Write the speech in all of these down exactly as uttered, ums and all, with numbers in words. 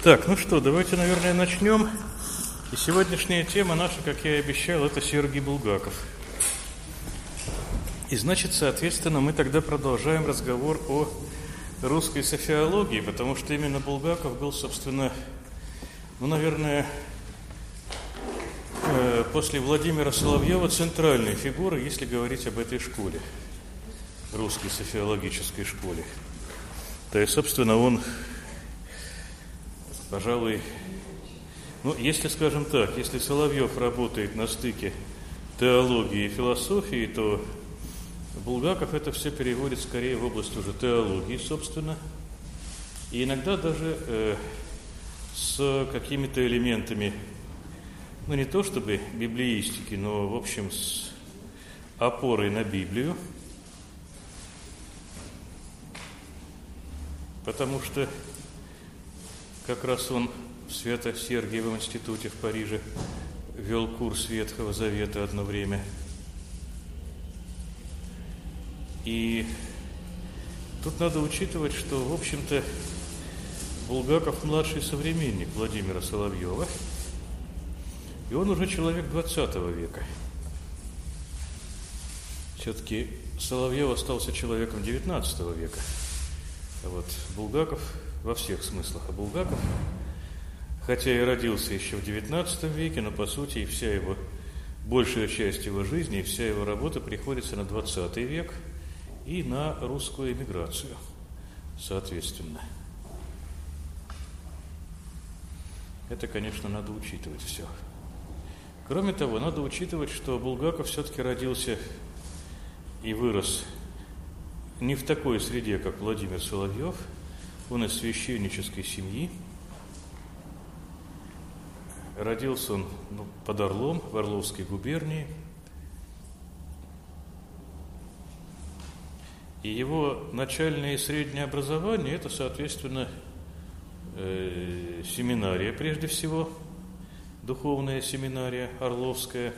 Так, ну что, давайте, наверное, начнем. И сегодняшняя тема наша, как я и обещал, это Сергий Булгаков. И значит, соответственно, мы тогда продолжаем разговор о русской софиологии, потому что именно Булгаков был, собственно, ну, наверное, после Владимира Соловьева центральной фигурой, если говорить об этой школе, русской софиологической школе. То есть, собственно, он, пожалуй, ну, если, скажем так, если Соловьев работает на стыке теологии и философии, то Булгаков это все переводит скорее в область уже теологии, собственно, и иногда даже э, с какими-то элементами, ну, не то чтобы библеистики, но, в общем, с опорой на Библию, потому что как раз он в Свято-Сергиевом институте в Париже вел курс Ветхого Завета одно время. И тут надо учитывать, что, в общем-то, Булгаков младший современник Владимира Соловьева, и он уже человек двадцатого века. Все-таки Соловьев остался человеком девятнадцатого века. А вот Булгаков во всех смыслах. А Булгаков, хотя и родился еще в девятнадцатом веке, но, по сути, и вся его, большая часть его жизни, и вся его работа приходится на двадцатый век и на русскую эмиграцию, соответственно. Это, конечно, надо учитывать все. Кроме того, надо учитывать, что Булгаков все-таки родился и вырос не в такой среде, как Владимир Соловьев. Он из священнической семьи. Родился он ну, под Орлом, в Орловской губернии. И его начальное и среднее образование – это, соответственно, э, семинария, прежде всего, духовная семинария Орловская,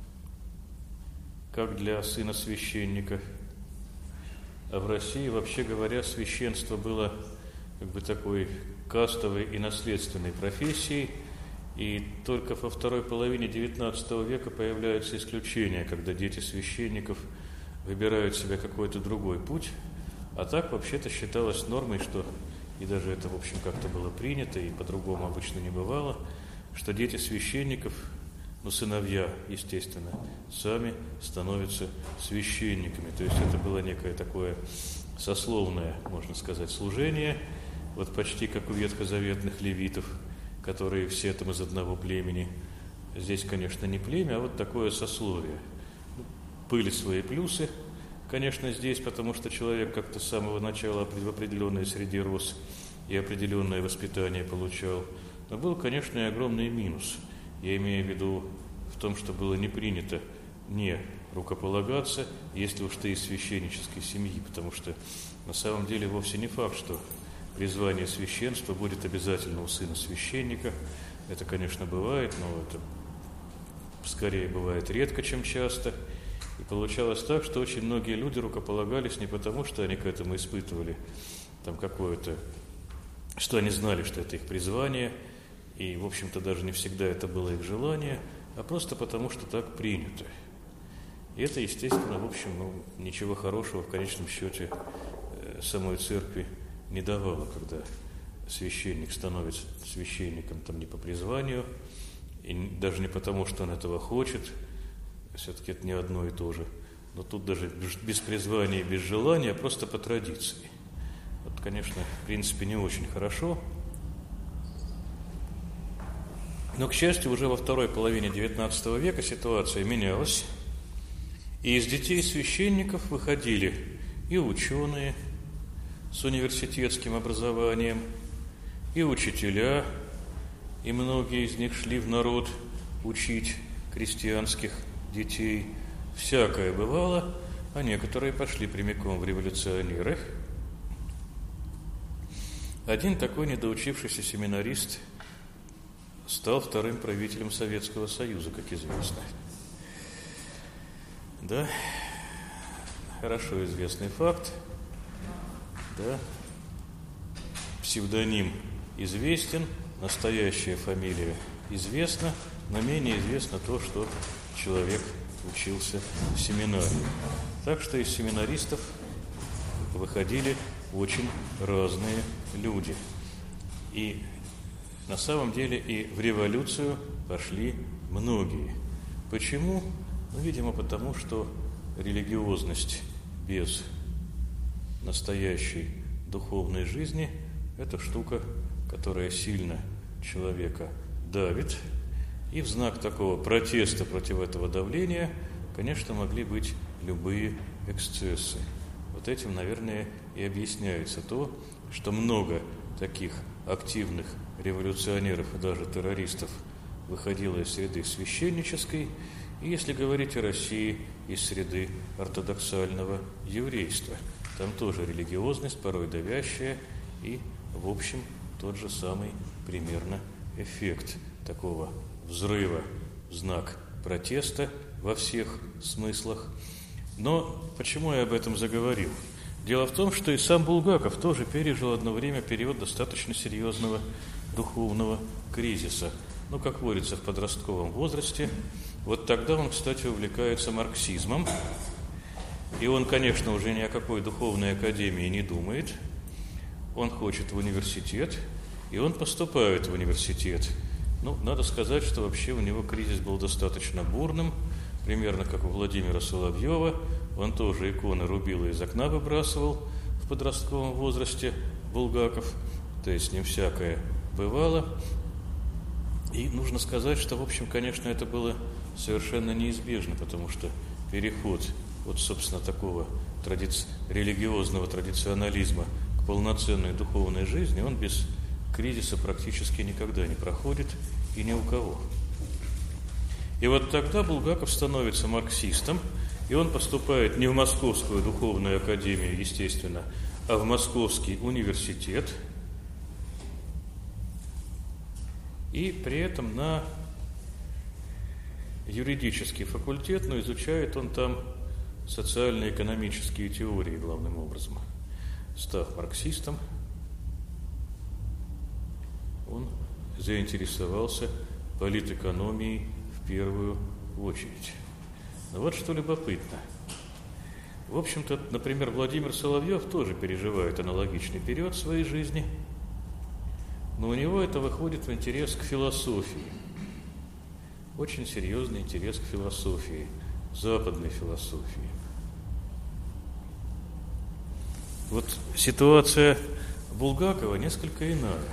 как для сына священника. А в России, вообще говоря, священство было как бы такой кастовой и наследственной профессией, и только во второй половине девятнадцатого века появляются исключения, когда дети священников выбирают себе какой-то другой путь, а так вообще-то считалось нормой, что, и даже это, в общем, как-то было принято, и по-другому обычно не бывало, что дети священников, ну, сыновья, естественно, сами становятся священниками. То есть это было некое такое сословное, можно сказать, служение, вот почти как у ветхозаветных левитов, которые все там из одного племени. Здесь, конечно, не племя, а вот такое сословие. Были свои плюсы, конечно, здесь, потому что человек как-то с самого начала в определенной среде рос и определенное воспитание получал. Но был, конечно, и огромный минус. Я имею в виду в том, что было не принято не рукополагаться, если уж ты из священнической семьи, потому что на самом деле вовсе не факт, что призвание священства будет обязательно у сына священника. Это, конечно, бывает, но это скорее бывает редко, чем часто. И получалось так, что очень многие люди рукополагались не потому, что они к этому испытывали там какое-то, что они знали, что это их призвание, и, в общем-то, даже не всегда это было их желание, а просто потому, что так принято. И это, естественно, в общем, ну, ничего хорошего в конечном счете самой церкви не давало, когда священник становится священником там не по призванию, и даже не потому, что он этого хочет, все-таки это не одно и то же, но тут даже без призвания и без желания, а просто по традиции. Вот, конечно, в принципе, не очень хорошо. Но, к счастью, уже во второй половине девятнадцатого века ситуация менялась, и из детей священников выходили и ученые с университетским образованием, и учителя, и многие из них шли в народ учить крестьянских детей. Всякое бывало, а некоторые пошли прямиком в революционеры. Один такой недоучившийся семинарист стал вторым правителем Советского Союза, как известно. Да, хорошо известный факт. Да, псевдоним известен, настоящая фамилия известна, но менее известно то, что человек учился в семинарии. Так что из семинаристов выходили очень разные люди. И на самом деле и в революцию пошли многие. Почему? Ну, видимо, потому что религиозность без настоящей духовной жизни – это штука, которая сильно человека давит. И в знак такого протеста против этого давления, конечно, могли быть любые эксцессы. Вот этим, наверное, и объясняется то, что много таких активных революционеров и даже террористов выходило из среды священнической, и, если говорить о России, из среды ортодоксального еврейства. Там тоже религиозность, порой давящая, и, в общем, тот же самый примерно эффект такого взрыва в знак протеста во всех смыслах. Но почему я об этом заговорил? Дело в том, что и сам Булгаков тоже пережил одно время период достаточно серьезного духовного кризиса. Ну, как водится, в подростковом возрасте. Вот тогда он, кстати, увлекается марксизмом. И он, конечно, уже ни о какой духовной академии не думает. Он хочет в университет, и он поступает в университет. Ну, надо сказать, что вообще у него кризис был достаточно бурным, примерно как у Владимира Соловьева. Он тоже иконы рубил и из окна выбрасывал в подростковом возрасте, Булгаков. То есть с ним всякое бывало. И нужно сказать, что, в общем, конечно, это было совершенно неизбежно, потому что переход от, собственно, такого традиci... религиозного традиционализма к полноценной духовной жизни, он без кризиса практически никогда не проходит и ни у кого. И вот тогда Булгаков становится марксистом, и он поступает не в Московскую духовную академию, естественно, а в Московский университет, и при этом на юридический факультет, но изучает он там социально-экономические теории главным образом. Став марксистом, он заинтересовался политэкономией в первую очередь. Но вот что любопытно. В общем-то, например, Владимир Соловьев тоже переживает аналогичный период своей жизни, но у него это выходит в интерес к философии. Очень серьезный интерес к философии, западной философии. Вот ситуация Булгакова несколько иная.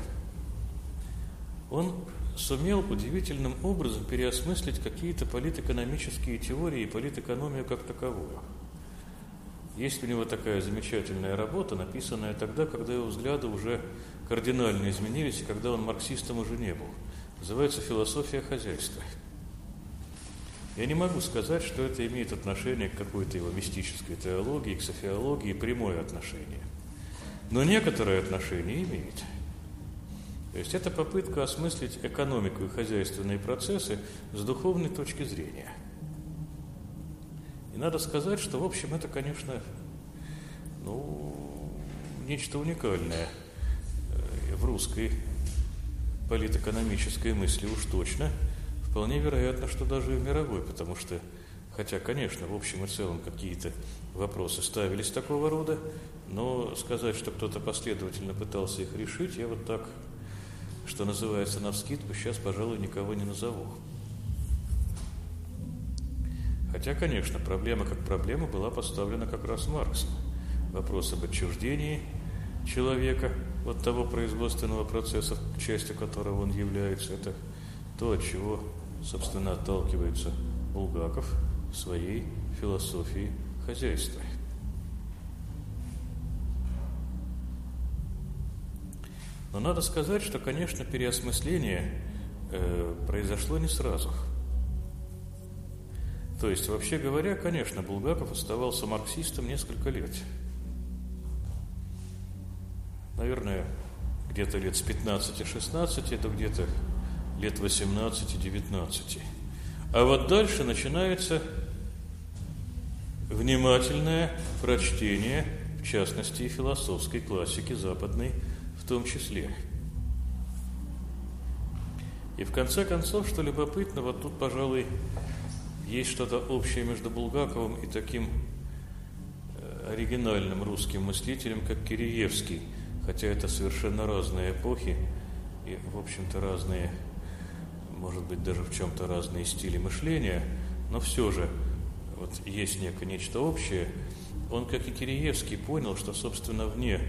Он сумел удивительным образом переосмыслить какие-то политэкономические теории и политэкономию как таковую. Есть у него такая замечательная работа, написанная тогда, когда его взгляды уже кардинально изменились, и когда он марксистом уже не был. Называется «Философия хозяйства». Я не могу сказать, что это имеет отношение к какой-то его мистической теологии, к софиологии, прямое отношение. Но некоторое отношение имеет. То есть это попытка осмыслить экономику и хозяйственные процессы с духовной точки зрения. И надо сказать, что, в общем, это, конечно, ну, нечто уникальное в русской политэкономической мысли уж точно. Вполне вероятно, что даже и в мировой, потому что, хотя, конечно, в общем и целом какие-то вопросы ставились такого рода, но сказать, что кто-то последовательно пытался их решить, я вот так, что называется, навскидку, сейчас, пожалуй, никого не назову. Хотя, конечно, проблема как проблема была поставлена как раз Марксом. Вопрос об отчуждении человека от того производственного процесса, частью которого он является, это то, от чего, собственно, отталкивается Булгаков в своей философии хозяйства. Но надо сказать, что, конечно, переосмысление э, произошло не сразу. То есть, вообще говоря, конечно, Булгаков оставался марксистом несколько лет. Наверное, где-то лет с пятнадцати-шестнадцати, это где-то лет восемнадцати-девятнадцати. А вот дальше начинается внимательное прочтение, в частности, и философской классики западной в том числе. И в конце концов, что любопытно, вот тут, пожалуй, есть что-то общее между Булгаковым и таким оригинальным русским мыслителем, как Киреевский, хотя это совершенно разные эпохи и, в общем-то, разные, может быть, даже в чем-то разные стили мышления, но все же вот есть некое нечто общее. Он, как и Киреевский, понял, что, собственно, вне,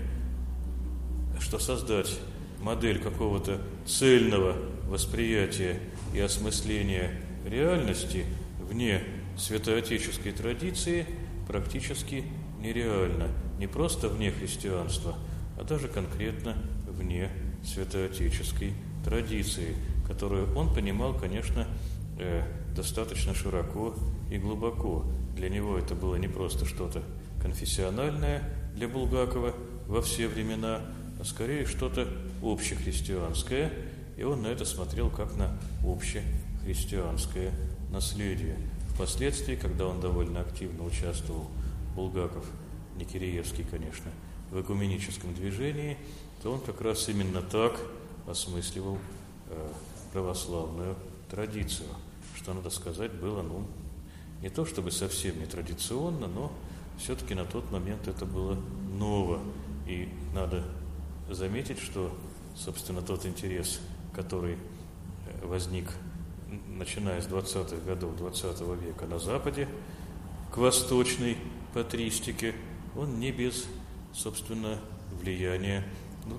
что создать модель какого-то цельного восприятия и осмысления реальности вне святоотеческой традиции практически нереально. Не просто вне христианства, а даже конкретно вне святоотеческой традиции, которую он понимал, конечно, э, достаточно широко и глубоко. Для него это было не просто что-то конфессиональное для Булгакова во все времена, а скорее что-то общехристианское, и он на это смотрел как на общехристианское наследие. Впоследствии, когда он довольно активно участвовал, Булгаков, не Киреевский, конечно, в экуменическом движении, то он как раз именно так осмысливал э, православную традицию, что, надо сказать, было, ну, не то чтобы совсем не традиционно, но все-таки на тот момент это было ново. И надо заметить, что, собственно, тот интерес, который возник, начиная с двадцатых годов двадцатого века на Западе, к восточной патристике, он не без, собственно, влияния, ну,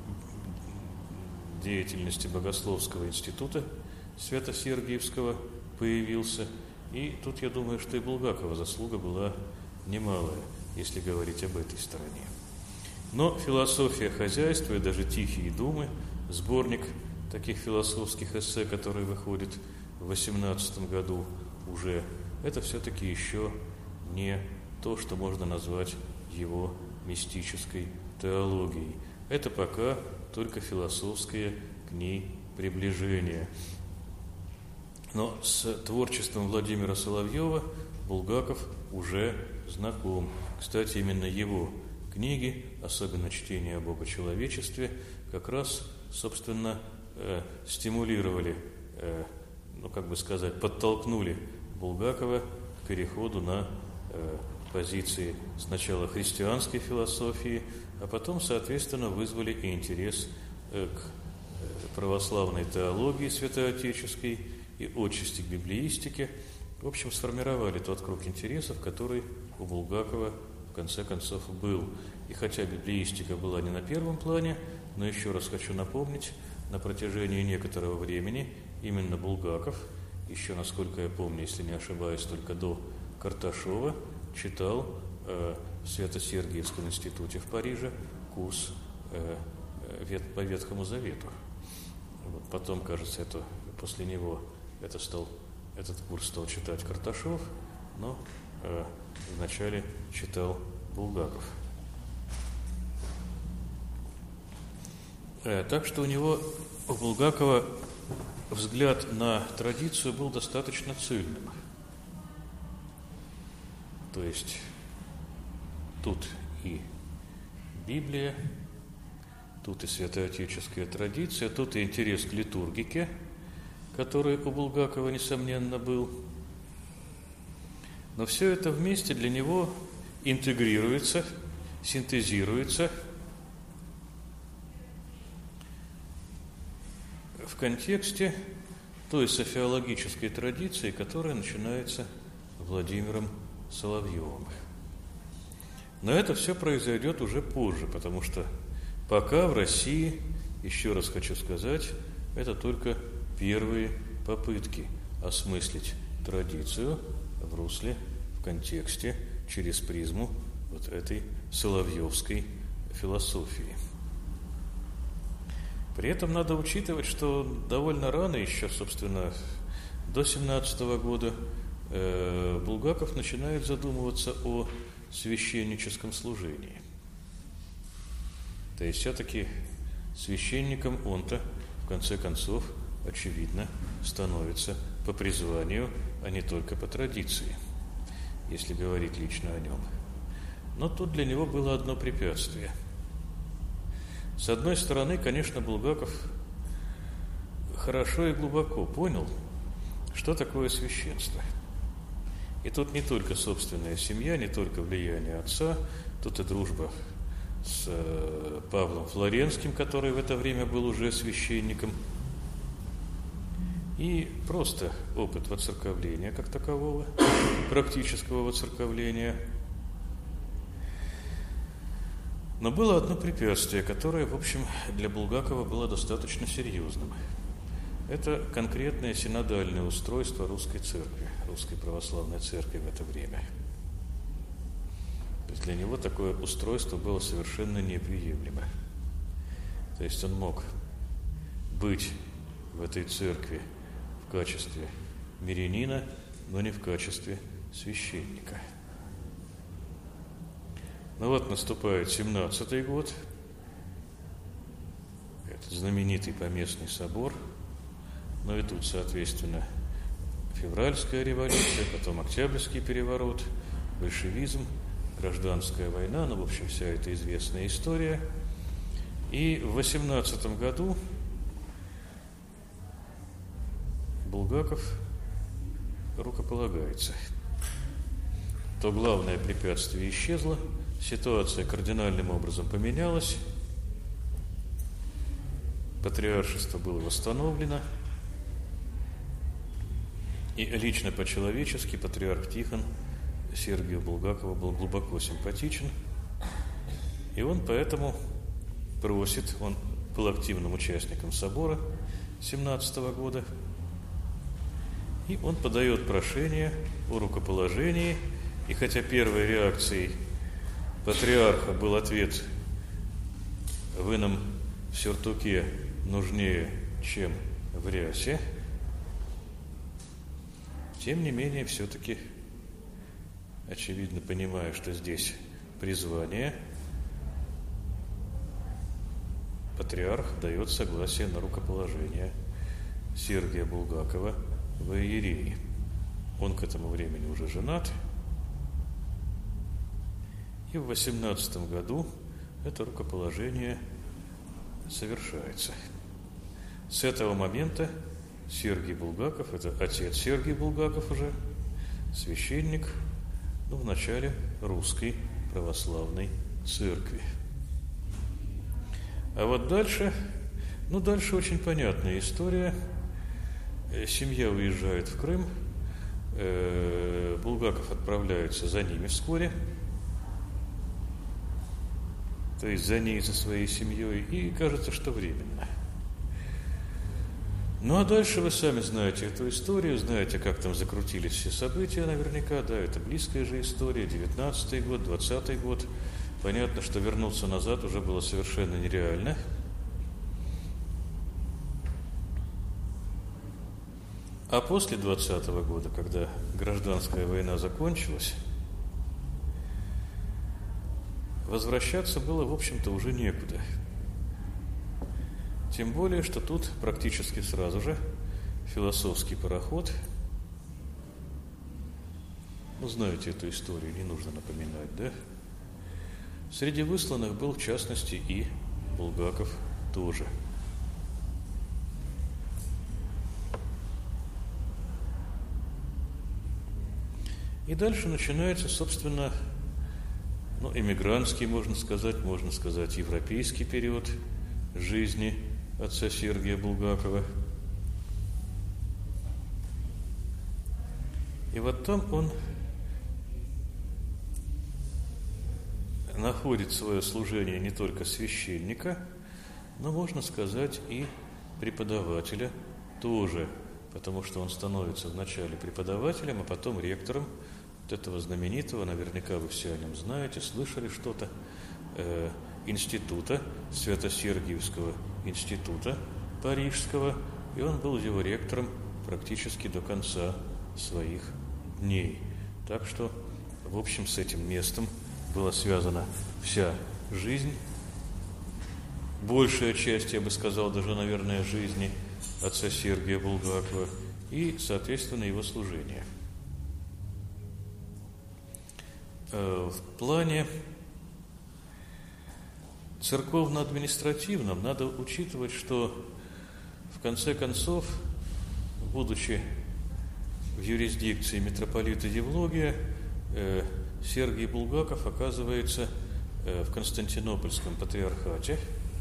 деятельности Богословского института Свято-Сергиевского появился. И тут, я думаю, что и Булгакова заслуга была немалая, если говорить об этой стороне. Но «Философия хозяйства» и даже «Тихие думы», сборник таких философских эссе, который выходит в восемнадцатом году уже, это все-таки еще не то, что можно назвать его мистической теологией. Это пока только философское к ней приближение. Но с творчеством Владимира Соловьева Булгаков уже знаком. Кстати, именно его книги, особенно чтение о богочеловечестве, как раз, собственно, э, стимулировали, э, ну, как бы сказать, подтолкнули Булгакова к переходу на э, позиции сначала христианской философии, а потом, соответственно, вызвали и интерес э, к православной теологии святоотеческой и отчасти к библеистике. В общем, сформировали тот круг интересов, который у Булгакова в конце концов был. И хотя библеистика была не на первом плане, но еще раз хочу напомнить, на протяжении некоторого времени именно Булгаков, еще, насколько я помню, если не ошибаюсь, только до Карташова, читал э, в Свято-Сергиевском институте в Париже курс э, вет, по Ветхому Завету. Вот потом, кажется, это, после него это стал, этот курс стал читать Карташов, но э, вначале читал Булгаков. Э, так что у него, у Булгакова, взгляд на традицию был достаточно цельным. То есть тут и Библия, тут и святоотеческая традиция, тут и интерес к литургике, который у Булгакова, несомненно, был. Но все это вместе для него интегрируется, синтезируется в контексте той софиологической традиции, которая начинается Владимиром Соловьевым. Но это все произойдет уже позже, потому что пока в России, еще раз хочу сказать, это только первые попытки осмыслить традицию в русле, в контексте, через призму вот этой соловьевской философии. При этом надо учитывать, что довольно рано еще, собственно, до семнадцатого года э, Булгаков начинает задумываться о священническом служении. То есть все-таки священником он-то, в конце концов, очевидно, становится по призванию, а не только по традиции, если говорить лично о нем. Но тут для него было одно препятствие. С одной стороны, конечно, Булгаков хорошо и глубоко понял, что такое священство. И тут не только собственная семья, не только влияние отца, тут и дружба с Павлом Флоренским, который в это время был уже священником, и просто опыт воцерковления как такового, практического воцерковления. Но было одно препятствие, которое, в общем, для Булгакова было достаточно серьезным. Это конкретное синодальное устройство русской церкви, русской православной церкви в это время. То есть для него такое устройство было совершенно неприемлемо. То есть он мог быть в этой церкви в качестве мирянина, но не в качестве священника. Ну вот наступает семнадцатый год, этот знаменитый Поместный собор, но и тут, соответственно, февральская революция, потом Октябрьский переворот, большевизм, гражданская война, ну, в общем, вся эта известная история. И в восемнадцатом году Булгаков рукополагается. То главное препятствие исчезло, ситуация кардинальным образом поменялась, патриаршество было восстановлено, и лично по-человечески патриарх Тихон Сергию Булгакову был глубоко симпатичен, и он поэтому просит, он был активным участником собора семнадцатого года, и он подает прошение о рукоположении, и хотя первой реакцией патриарха был ответ: «Вы нам в сюртуке нужнее, чем в рясе», тем не менее, все-таки, очевидно, понимая, что здесь призвание, патриарх дает согласие на рукоположение Сергия Булгакова в иерей. Он к этому времени уже женат, и в восемнадцатом году это рукоположение совершается. С этого момента Сергий Булгаков, это отец Сергий Булгаков уже, священник, ну, в начале русской православной церкви. А вот дальше, ну, дальше очень понятная история. Семья уезжает в Крым, Булгаков отправляется за ними вскоре, то есть за ней, за своей семьей, и кажется, что временно. Ну, а дальше вы сами знаете эту историю, знаете, как там закрутились все события наверняка, да, это близкая же история, девятнадцатый год, двадцатый год. Понятно, что вернуться назад уже было совершенно нереально. А после двадцатого года, когда гражданская война закончилась, возвращаться было, в общем-то, уже некуда. Тем более, что тут практически сразу же философский пароход. Ну, знаете эту историю, не нужно напоминать, да? Среди высланных был, в частности, и Булгаков тоже. И дальше начинается, собственно, ну, эмигрантский, можно сказать, можно сказать, европейский период жизни отца Сергия Булгакова. И вот там он находит свое служение не только священника, но, можно сказать, и преподавателя тоже, потому что он становится вначале преподавателем, а потом ректором вот этого знаменитого, наверняка вы все о нем знаете, слышали что-то, э, института, Свято-Сергиевского института парижского, и он был его ректором практически до конца своих дней. Так что, в общем, с этим местом была связана вся жизнь, большая часть, я бы сказал, даже, наверное, жизни отца Сергия Булгакова и, соответственно, его служение. В плане церковно-административном надо учитывать, что В конце концов, будучи в юрисдикции митрополита Евлогия, э, Сергий Булгаков оказывается э, в Константинопольском патриархате.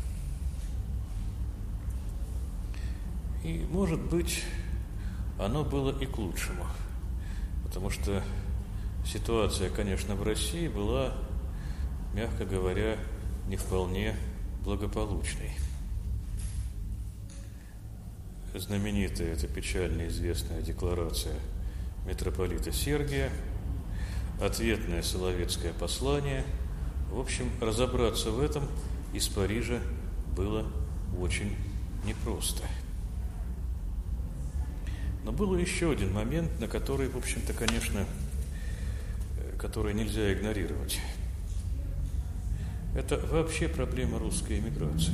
И, может быть, оно было и к лучшему, потому что ситуация, конечно, в России была, мягко говоря, не вполне благополучной. Знаменитая, это печально известная декларация митрополита Сергия, ответное соловецкое послание. В общем, разобраться в этом из Парижа было очень непросто. Но был еще один момент, на который, в общем-то, конечно, который нельзя игнорировать. Это вообще проблема русской эмиграции.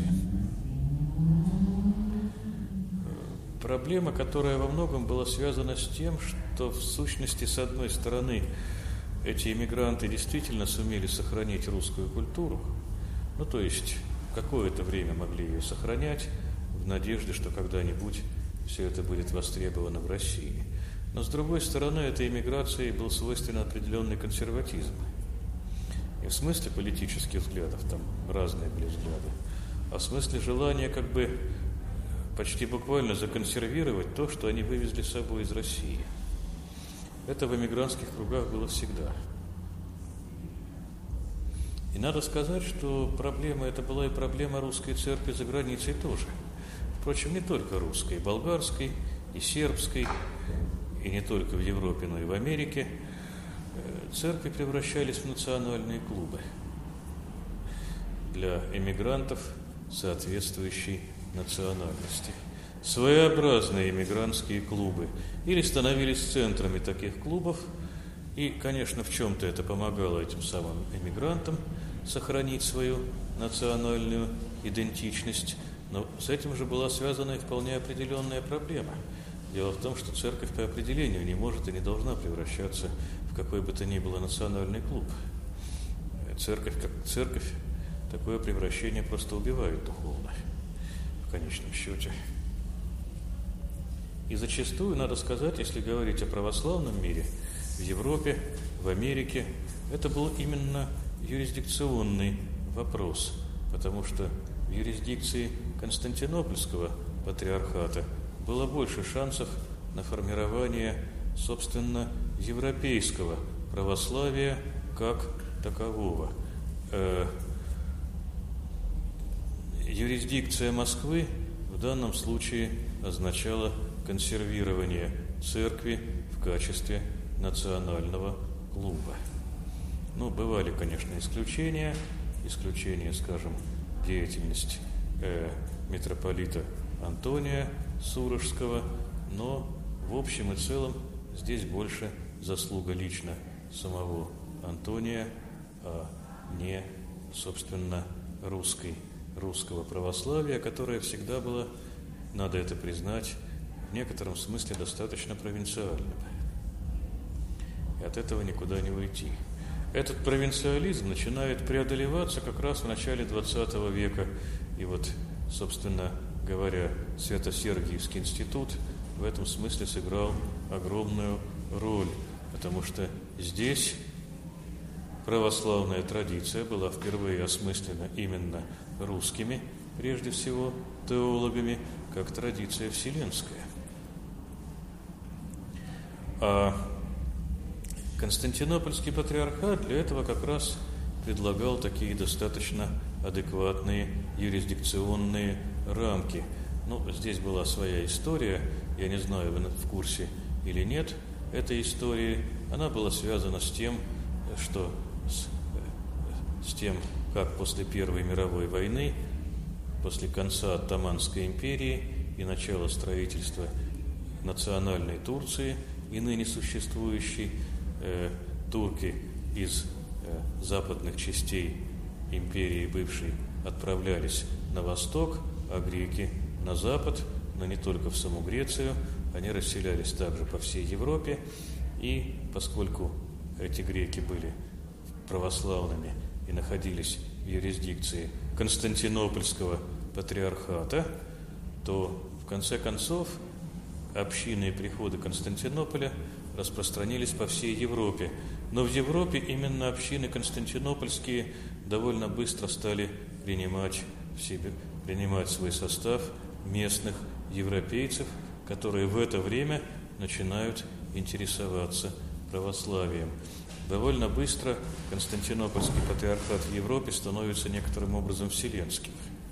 Проблема, которая во многом была связана с тем, что в сущности, с одной стороны, эти эмигранты действительно сумели сохранить русскую культуру, ну то есть какое-то время могли ее сохранять в надежде, что когда-нибудь все это будет востребовано в России. Но с другой стороны, этой эмиграции был свойственен определенный консерватизм. Не в смысле политических взглядов, там разные были взгляды, а в смысле желания как бы почти буквально законсервировать то, что они вывезли с собой из России. Это в эмигрантских кругах было всегда. И надо сказать, что проблема эта была и проблема русской церкви за границей тоже. Впрочем, не только русской, и болгарской, и сербской, и не только в Европе, но и в Америке. Церкви превращались в национальные клубы для эмигрантов соответствующей национальности. Своеобразные эмигрантские клубы или становились центрами таких клубов, и, конечно, в чем-то это помогало этим самым эмигрантам сохранить свою национальную идентичность, но с этим же была связана и вполне определенная проблема. Дело в том, что церковь по определению не может и не должна превращаться в какой бы то ни было национальный клуб. Церковь как церковь такое превращение просто убивает духовно, в конечном счете. И зачастую, надо сказать, если говорить о православном мире, в Европе, в Америке, это был именно юрисдикционный вопрос, потому что в юрисдикции Константинопольского патриархата было больше шансов на формирование, собственно, европейского православия как такового. Э, юрисдикция Москвы в данном случае означала консервирование церкви в качестве национального клуба. Ну, бывали, конечно, исключения. Исключения, скажем, деятельность э, митрополита Антония Сурожского, но в общем и целом здесь больше заслуга лично самого Антония, а не, собственно, русской, русского православия, которое всегда было, надо это признать, в некотором смысле достаточно провинциальным. И от этого никуда не уйти. Этот провинциализм начинает преодолеваться как раз в начале двадцатого века. И вот, собственно говоря, Свято-Сергиевский институт в этом смысле сыграл огромную роль, потому что здесь православная традиция была впервые осмыслена именно русскими, прежде всего, теологами, как традиция вселенская. А Константинопольский патриархат для этого как раз предлагал такие достаточно адекватные юрисдикционные рамки. Ну, здесь была своя история, я не знаю, вы в курсе или нет этой истории. Она была связана с тем, что с, с тем, как после Первой мировой войны, после конца Оттоманской империи и начала строительства национальной Турции и ныне существующей, э, турки из э, западных частей империи бывшей отправлялись на восток, а греки на запад, но не только в саму Грецию, они расселялись также по всей Европе, и поскольку эти греки были православными и находились в юрисдикции Константинопольского патриархата, то конце концов, общины и приходы Константинополя распространились по всей Европе. Но в Европе именно общины константинопольские довольно быстро стали принимать в себе, принимать в свой состав местных европейцев, которые в это время начинают интересоваться православием. Довольно быстро Константинопольский патриархат в Европе становится некоторым образом вселенским.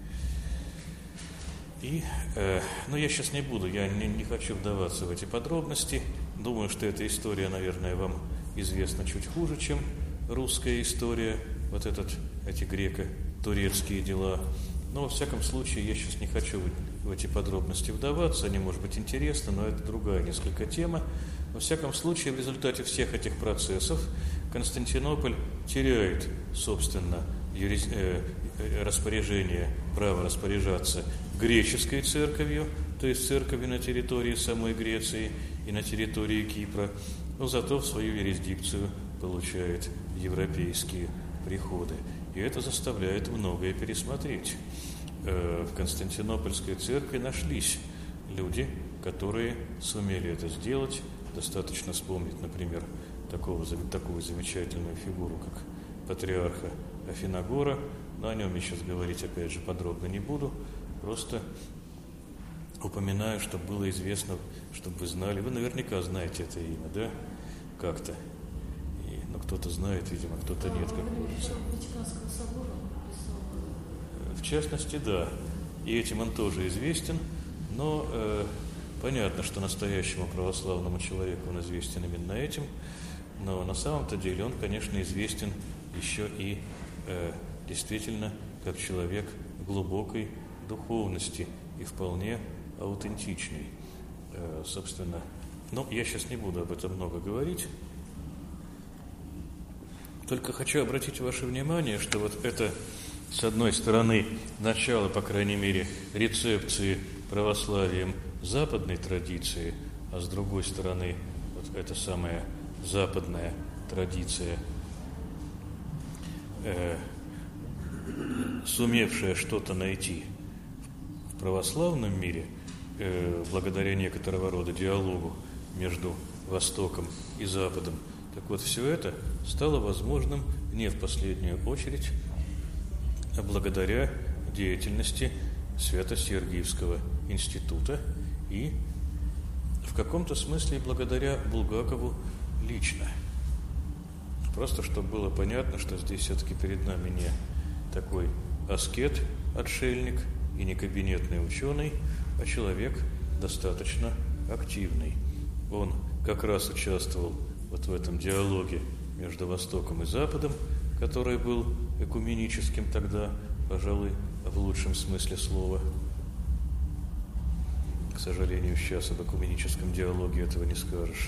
И, э, ну, я сейчас не буду, я не, не хочу вдаваться в эти подробности. Думаю, что эта история, наверное, вам известна чуть хуже, чем русская история, вот этот, эти греко-турецкие дела. Но, во всяком случае, я сейчас не хочу в эти подробности вдаваться, они, может быть, интересны, но это другая несколько тема. Во всяком случае, в результате всех этих процессов Константинополь теряет, собственно, юрис... э, распоряжение, право распоряжаться греческой церковью, то есть церковью на территории самой Греции и на территории Кипра, но зато в свою юрисдикцию получает европейские приходы. И это заставляет многое пересмотреть. В Константинопольской церкви нашлись люди, которые сумели это сделать. Достаточно вспомнить, например, такого, такую замечательную фигуру, как патриарха Афиногора, но о нем я сейчас говорить, опять же, подробно не буду, просто упоминаю, чтобы было известно, чтобы вы знали. Вы наверняка знаете это имя, да? Как-то. И, ну, кто-то знает, видимо, кто-то нет, как говорится. В частности, да. И этим он тоже известен, но э, понятно, что настоящему православному человеку он известен именно этим, но на самом-то деле он, конечно, известен еще и э, действительно как человек глубокой духовности и вполне аутентичный. Э, собственно, ну, я сейчас не буду об этом много говорить, только хочу обратить ваше внимание, что вот это, с одной стороны, начало, по крайней мере, рецепции православием западной традиции, а с другой стороны, вот эта самая западная традиция, э, сумевшая что-то найти в православном мире, э, благодаря некоторого рода диалогу между Востоком и Западом. Так вот, все это стало возможным не в последнюю очередь, а благодаря деятельности Свято-Сергиевского института и в каком-то смысле благодаря Булгакову лично. Просто чтобы было понятно, что здесь все-таки перед нами не такой аскет, отшельник и не кабинетный ученый, а человек достаточно активный. Он как раз участвовал вот в этом диалоге между Востоком и Западом, который был экуменическим тогда, пожалуй, в лучшем смысле слова. К сожалению, сейчас об экуменическом диалоге этого не скажешь.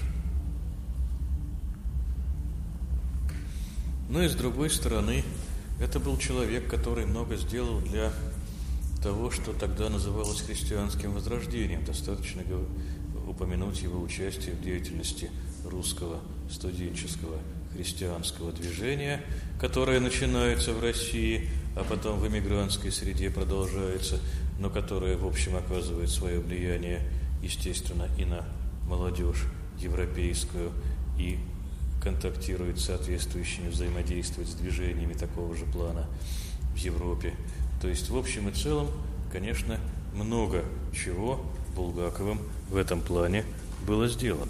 Но и с другой стороны, это был человек, который много сделал для того, что тогда называлось христианским возрождением. Достаточно упомянуть его участие в деятельности русского студенческого христианского движения, которое начинается в России, а потом в эмигрантской среде продолжается, но которое, в общем, оказывает свое влияние, естественно, и на молодежь европейскую, и контактирует с соответствующими, взаимодействует с движениями такого же плана в Европе. То есть, в общем и целом, конечно, много чего Булгаковым в этом плане было сделано.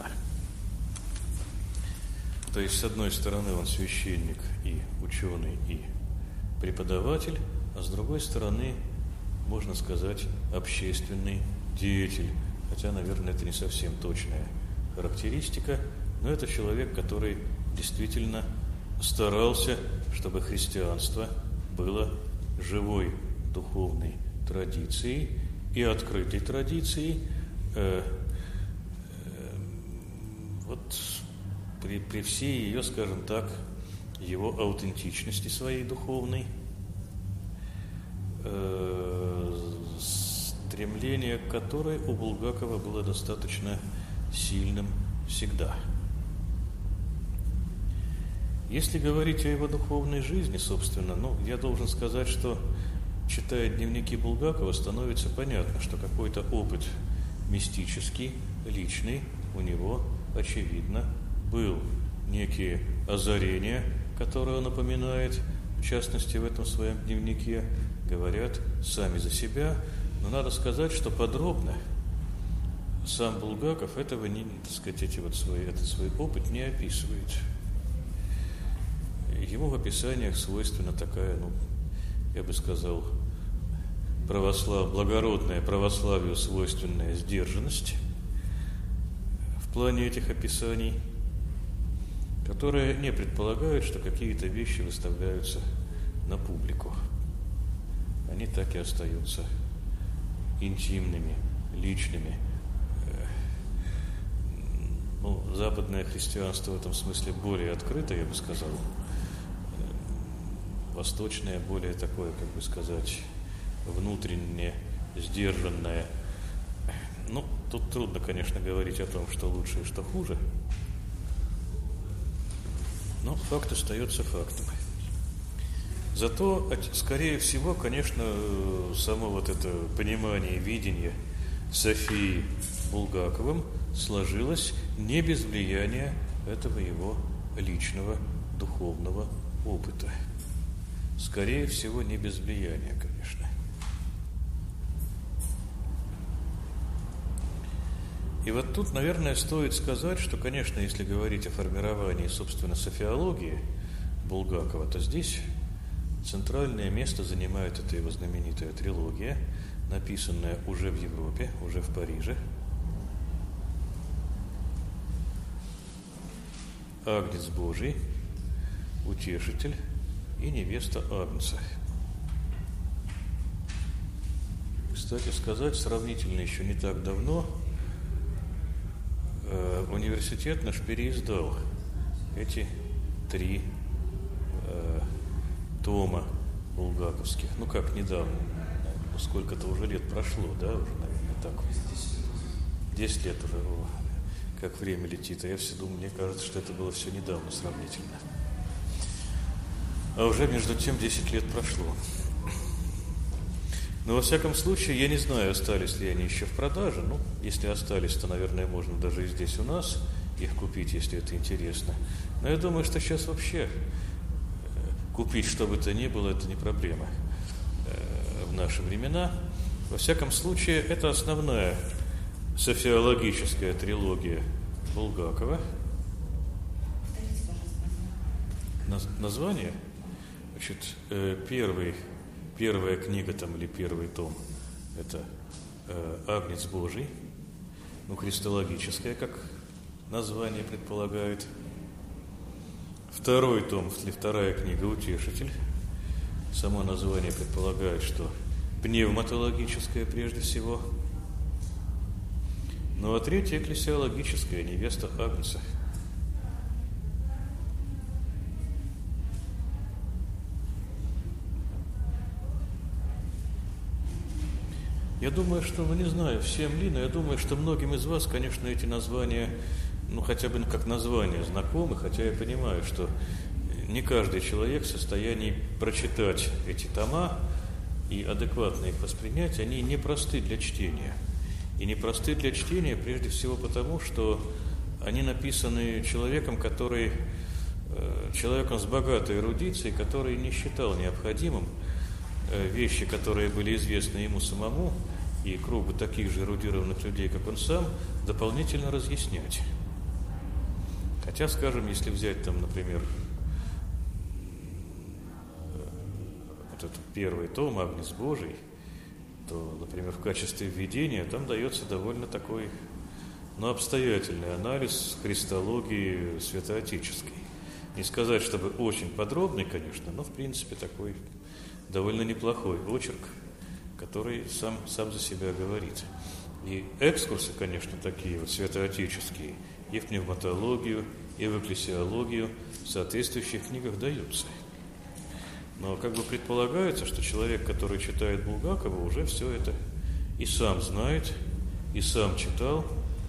То есть, с одной стороны, он священник и ученый, и преподаватель, а с другой стороны, можно сказать, общественный деятель. Хотя, наверное, это не совсем точная характеристика, но это человек, который действительно старался, чтобы христианство было живой духовной традицией и открытой традицией. Э, э, вот при, при всей ее, скажем так, его аутентичности своей духовной, э, стремление к которой у Булгакова было достаточно сильным всегда. Если говорить о его духовной жизни, собственно, ну, я должен сказать, что читая дневники Булгакова, становится понятно, что какой-то опыт мистический, личный у него, очевидно, был. Некие озарения, которые он напоминает, в частности, в этом своем дневнике, говорят сами за себя. Но надо сказать, что подробно сам Булгаков этого не, так сказать, эти вот свои, этот свой опыт не описывает. Ему в описаниях свойственна такая, ну, я бы сказал, православ, благородная православию свойственная сдержанность в плане этих описаний, которые не предполагают, что какие-то вещи выставляются на публику. Они так и остаются интимными, личными. Ну, западное христианство в этом смысле более открыто, я бы сказал. Восточное более такое, как бы сказать, внутренне сдержанное. Ну, тут трудно, конечно, говорить о том, что лучше и что хуже. Но факт остается фактом. Зато, скорее всего, конечно, само вот это понимание, видение Софии Булгаковым сложилось не без влияния этого его личного духовного опыта. Скорее всего, не без влияния, конечно. И вот тут, наверное, стоит сказать, что, конечно, если говорить о формировании, собственно, софиологии Булгакова, то здесь центральное место занимает эта его знаменитая трилогия, написанная уже в Европе, уже в Париже. «Агнец Божий», «Утешитель» и «Невеста Агнца». Кстати сказать, сравнительно еще не так давно э, университет наш переиздал эти три э, тома булгаковских. Ну, как недавно, ну, сколько-то уже лет прошло, да, уже, наверное, так. Десять лет уже, о, как время летит. А я все думаю, мне кажется, что это было все недавно сравнительно. А уже, между тем, десять лет прошло. Но, во всяком случае, я не знаю, остались ли они еще в продаже. Ну, если остались, то, наверное, можно даже и здесь у нас их купить, если это интересно. Но я думаю, что сейчас вообще купить что бы то ни было, это не проблема в наши времена. Во всяком случае, это основная софиологическая трилогия Булгакова. Название? Значит, первый, первая книга там или первый том – это «Агнец Божий», ну, христологическое, как название предполагает. Второй том, или вторая книга «Утешитель». Само название предполагает, что пневматологическое прежде всего. Ну, а третья экклесиологическая «Невеста Агнца». Я думаю, что, ну, не знаю, всем ли, но я думаю, что многим из вас, конечно, эти названия, ну, хотя бы как названия знакомы, хотя я понимаю, что не каждый человек в состоянии прочитать эти тома и адекватно их воспринять. Они непросты для чтения. И непросты для чтения прежде всего потому, что они написаны человеком, который, человеком с богатой эрудицией, который не считал необходимым вещи, которые были известны ему самому и кругу таких же эрудированных людей, как он сам, дополнительно разъяснять. Хотя, скажем, если взять там, например, вот этот первый том «Агнец Божий», то, например, в качестве введения там дается довольно такой, ну, обстоятельный анализ христологии святоотеческой. Не сказать, чтобы очень подробный, конечно, но, в принципе, такой довольно неплохой очерк, который сам, сам за себя говорит. И экскурсы, конечно, такие вот святоотеческие, и в пневматологию, и в экклесиологию в соответствующих книгах даются. Но как бы предполагается, что человек, который читает Булгакова, уже все это и сам знает, и сам читал.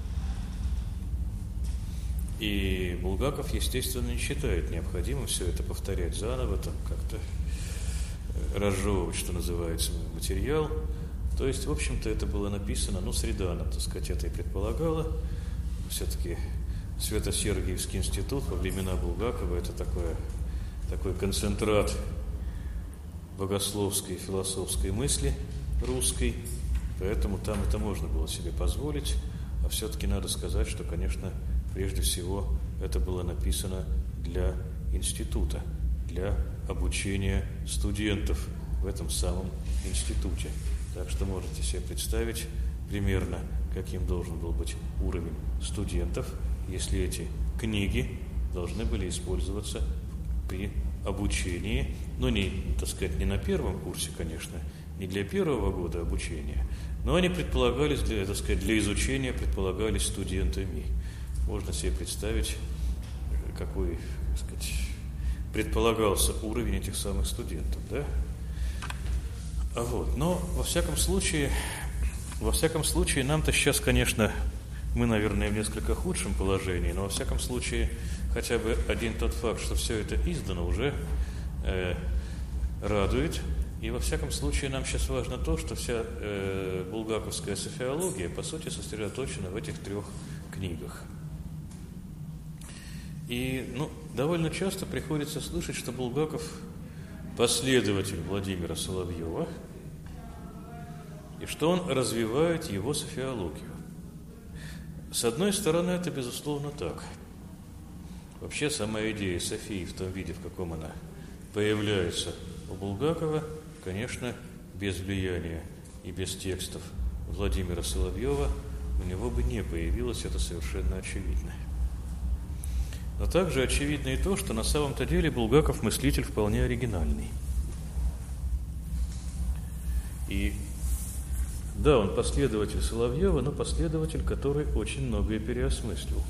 И Булгаков, естественно, не считает необходимым все это повторять заново, там как-то разжевывать, что называется, материал. То есть, в общем-то, это было написано, ну, среда, она, так сказать, это и предполагала. Все-таки Свято-Сергиевский институт во времена Булгакова – это такое, такой концентрат богословской и философской мысли русской, поэтому там это можно было себе позволить. А все-таки надо сказать, что, конечно, прежде всего это было написано для института, для обучения студентов в этом самом институте. Так что можете себе представить примерно, каким должен был быть уровень студентов, если эти книги должны были использоваться при обучении, но не, так сказать, не на первом курсе, конечно, не для первого года обучения, но они предполагались, для, так сказать, для изучения предполагались студентами. Можно себе представить, какой, так сказать, предполагался уровень этих самых студентов, да? А вот, но во всяком случае, во всяком случае, нам-то сейчас, конечно, мы, наверное, в несколько худшем положении, но во всяком случае, хотя бы один тот факт, что все это издано, уже э, радует. И во всяком случае, нам сейчас важно то, что вся э, булгаковская софиология, по сути, сосредоточена в этих трех книгах. И, ну, довольно часто приходится слышать, что Булгаков последователь Владимира Соловьева, и что он развивает его софиологию. С одной стороны, это безусловно так. Вообще, сама идея Софии в том виде, в каком она появляется у Булгакова, конечно, без влияния и без текстов Владимира Соловьева у него бы не появилось, это совершенно очевидно. Но также очевидно и то, что на самом-то деле Булгаков мыслитель вполне оригинальный. И да, он последователь Соловьева, но последователь, который очень многое переосмыслил.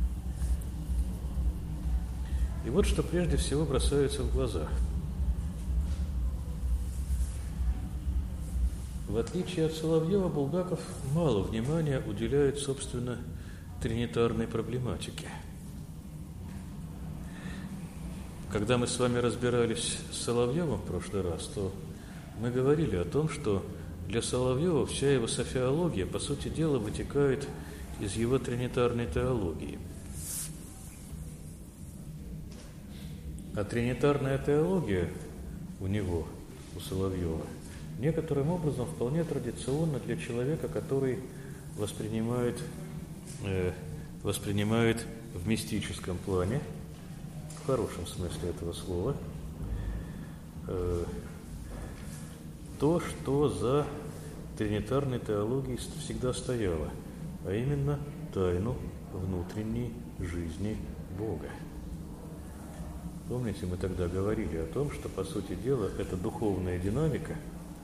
И вот что прежде всего бросается в глаза. В отличие от Соловьева, Булгаков мало внимания уделяет, собственно, тринитарной проблематике. Когда мы с вами разбирались с Соловьевым в прошлый раз, то мы говорили о том, что для Соловьева вся его софиология, по сути дела, вытекает из его тринитарной теологии. А тринитарная теология у него, у Соловьева, некоторым образом вполне традиционна для человека, который воспринимает, э, воспринимает в мистическом плане, в хорошем смысле этого слова, э, то, что за тринитарной теологией всегда стояло, а именно тайну внутренней жизни Бога. Помните, мы тогда говорили о том, что, по сути дела, эта духовная динамика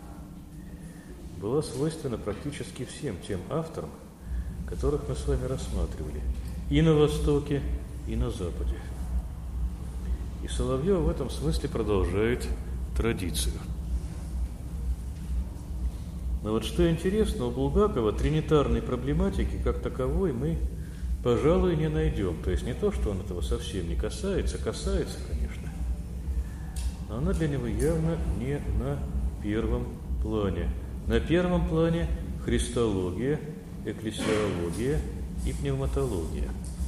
была свойственна практически всем тем авторам, которых мы с вами рассматривали, и на Востоке, и на Западе. И Соловьев в этом смысле продолжает традицию. Но вот что интересно, у Булгакова тринитарной проблематики как таковой мы, пожалуй, не найдем. То есть не то, что он этого совсем не касается, касается, конечно, но она для него явно не на первом плане. На первом плане христология, экклесиология и пневматология.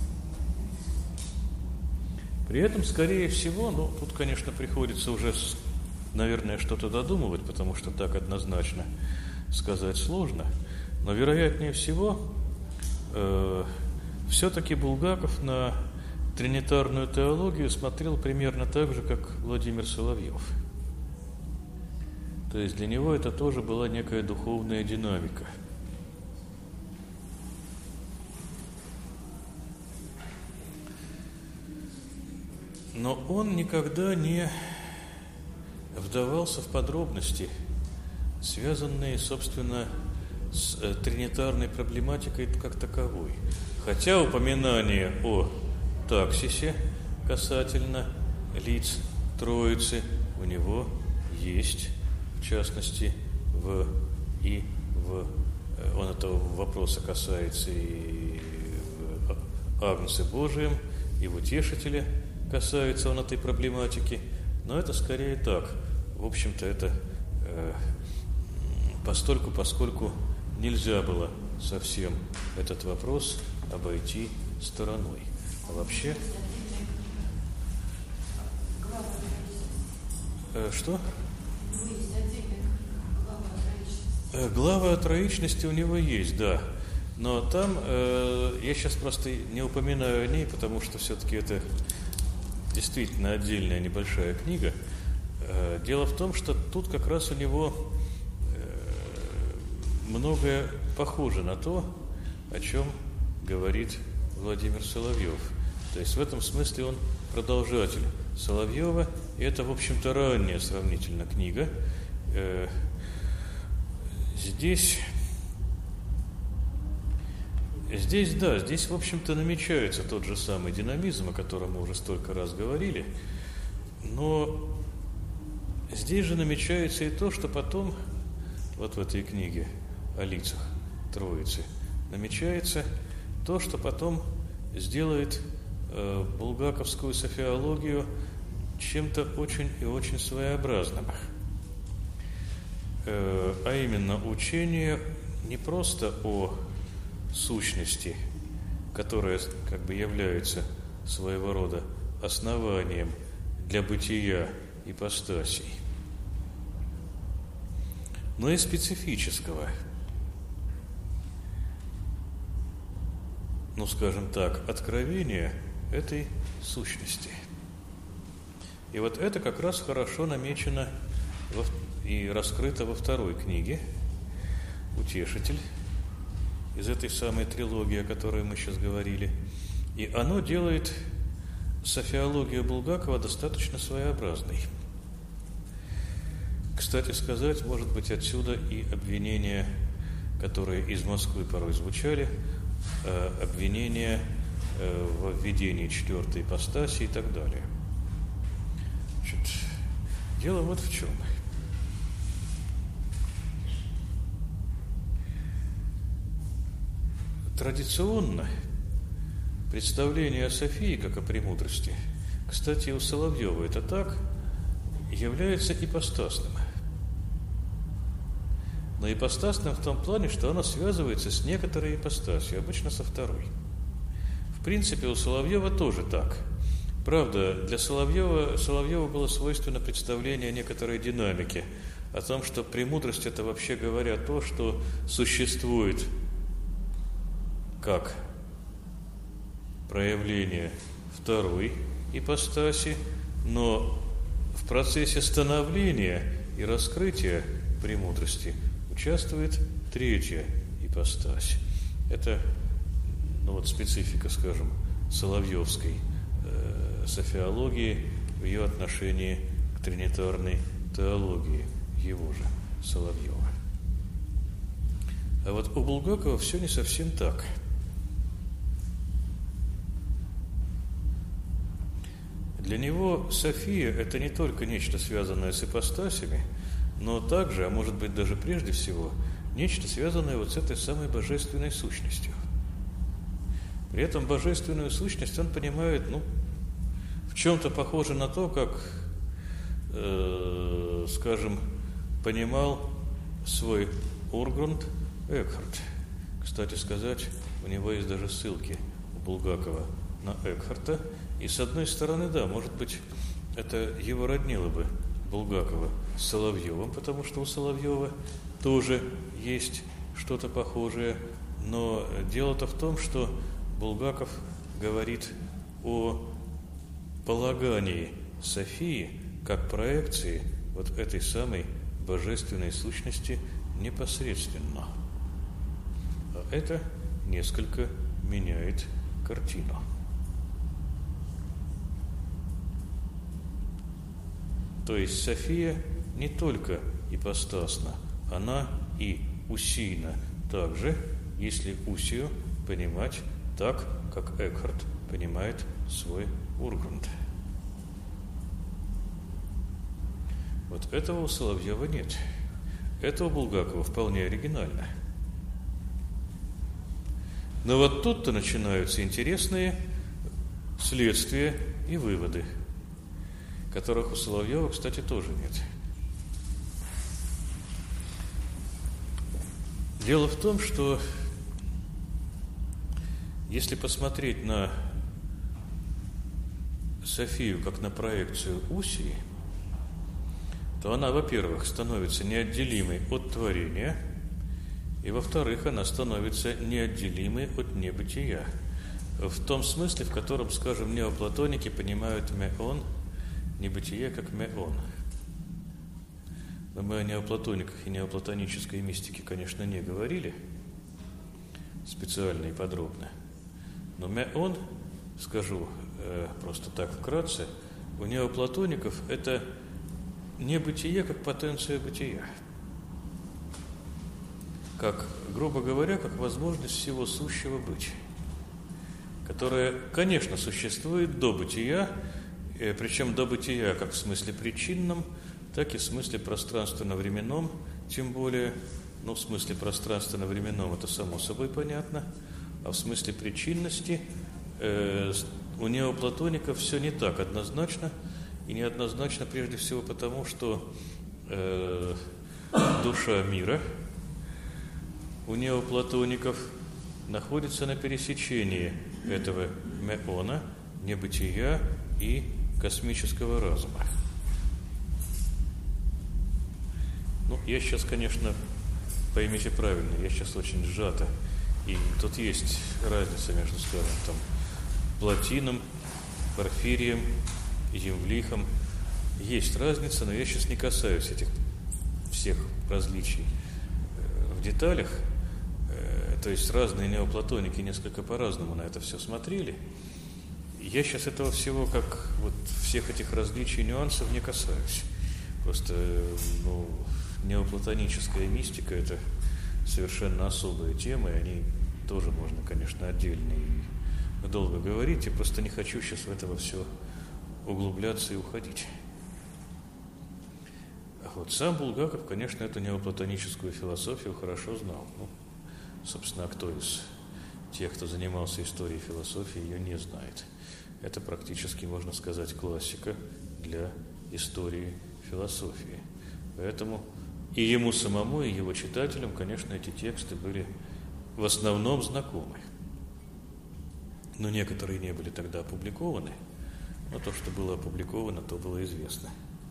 При этом, скорее всего, ну, тут, конечно, приходится уже, наверное, что-то додумывать, потому что так однозначно сказать сложно, но, вероятнее всего, э, все-таки Булгаков на тринитарную теологию смотрел примерно так же, как Владимир Соловьев. То есть для него это тоже была некая духовная динамика. Но он никогда не вдавался в подробности, связанные, собственно, с э, тринитарной проблематикой как таковой. Хотя упоминание о таксисе касательно лиц Троицы у него есть, в частности, в, и в, он этого вопроса касается и в Агнце Божием, и в Утешителе касается он этой проблематики, но это скорее так, в общем-то, это э, постольку, поскольку нельзя было совсем этот вопрос обойти стороной. А вообще... Э, что? Глава о троичности у него есть, да. Но там, э, я сейчас просто не упоминаю о ней, потому что все-таки это действительно отдельная небольшая книга. Э, дело в том, что тут как раз у него э, многое похоже на то, о чем говорит Владимир Соловьев. То есть в этом смысле он продолжатель Соловьева, и это, в общем-то, ранняя сравнительно книга. Э, здесь... Здесь, да, здесь, в общем-то, намечается тот же самый динамизм, о котором мы уже столько раз говорили, но здесь же намечается и то, что потом, вот в этой книге о лицах Троицы, намечается то, что потом сделает э, булгаковскую софиологию чем-то очень и очень своеобразным. Э, а именно учение не просто о сущности, которая как бы является своего рода основанием для бытия ипостасей, но и специфического, ну, скажем так, откровения этой сущности. И вот это как раз хорошо намечено во, и раскрыто во второй книге «Утешитель», из этой самой трилогии, о которой мы сейчас говорили. И оно делает софиологию Булгакова достаточно своеобразной. Кстати сказать, может быть, отсюда и обвинения, которые из Москвы порой звучали, обвинения во введении четвертой ипостаси и так далее. Значит, дело вот в чем. Традиционно представление о Софии как о премудрости, кстати, у Соловьева это так, является ипостасным. Но ипостасным в том плане, что оно связывается с некоторой ипостасью, обычно со второй. В принципе, у Соловьева тоже так. Правда, для Соловьева, Соловьеву было свойственно представление некоторой динамики, о том, что премудрость – это, вообще говоря, то, что существует как проявление второй ипостаси, но в процессе становления и раскрытия премудрости участвует третья ипостась. Это, ну вот, специфика, скажем, соловьевской э, софиологии в ее отношении к тринитарной теологии его же Соловьева. А вот у Булгакова все не совсем так. Для него София – это не только нечто, связанное с ипостасями, но также, а может быть даже прежде всего, нечто, связанное вот с этой самой божественной сущностью. При этом божественную сущность он понимает, ну, в чем-то похоже на то, как, э, скажем, понимал свой Ургрунд Экхарт. Кстати сказать, у него есть даже ссылки у Булгакова на Экхарта. И с одной стороны, да, может быть, это его роднило бы Булгакова с Соловьевым, потому что у Соловьева тоже есть что-то похожее. Но дело-то в том, что Булгаков говорит о полагании Софии как проекции вот этой самой божественной сущности непосредственно. А это несколько меняет картину. То есть София не только ипостасна, она и усийна также, если усию понимать так, как Экхарт понимает свой Ургрунд. Вот этого у Соловьева нет. Это у Булгакова вполне оригинально. Но вот тут-то начинаются интересные следствия и выводы, которых у Соловьева, кстати, тоже нет. Дело в том, что если посмотреть на Софию как на проекцию Усии, то она, во-первых, становится неотделимой от творения, и, во-вторых, она становится неотделимой от небытия. В том смысле, в котором, скажем, неоплатоники понимают меон, небытие как меон. Но мы о неоплатониках и неоплатонической мистике, конечно, не говорили специально и подробно. Но меон, скажу э, просто так вкратце, у неоплатоников это небытие как потенция бытия. Как, грубо говоря, как возможность всего сущего быть, которая, конечно, существует до бытия, э, причем до бытия как в смысле причинном, так и в смысле пространственно-временном, тем более, ну, в смысле пространственно-временном это само собой понятно, а в смысле причинности э, у неоплатоников все не так однозначно, и неоднозначно прежде всего потому, что э, душа мира у неоплатоников находится на пересечении этого меона, небытия и космического разума. Ну, я сейчас, конечно, поймите правильно, я сейчас очень сжато, и тут есть разница между, скажем, там, Плотином, Порфирием, Евлихом. Есть разница, но я сейчас не касаюсь этих всех различий в деталях. То есть разные неоплатоники несколько по-разному на это все смотрели. Я сейчас этого всего, как вот всех этих различий и нюансов, не касаюсь. Просто, ну, неоплатоническая мистика – это совершенно особая тема, и о ней тоже можно, конечно, отдельно и долго говорить. Я просто не хочу сейчас в это все углубляться и уходить. Вот сам Булгаков, конечно, эту неоплатоническую философию хорошо знал. Ну, собственно, кто из тех, кто занимался историей философии, ее не знает. Это практически, можно сказать, классика для истории философии. Поэтому и ему самому, и его читателям, конечно, эти тексты были в основном знакомы. Но некоторые не были тогда опубликованы, но то, что было опубликовано, то было известно.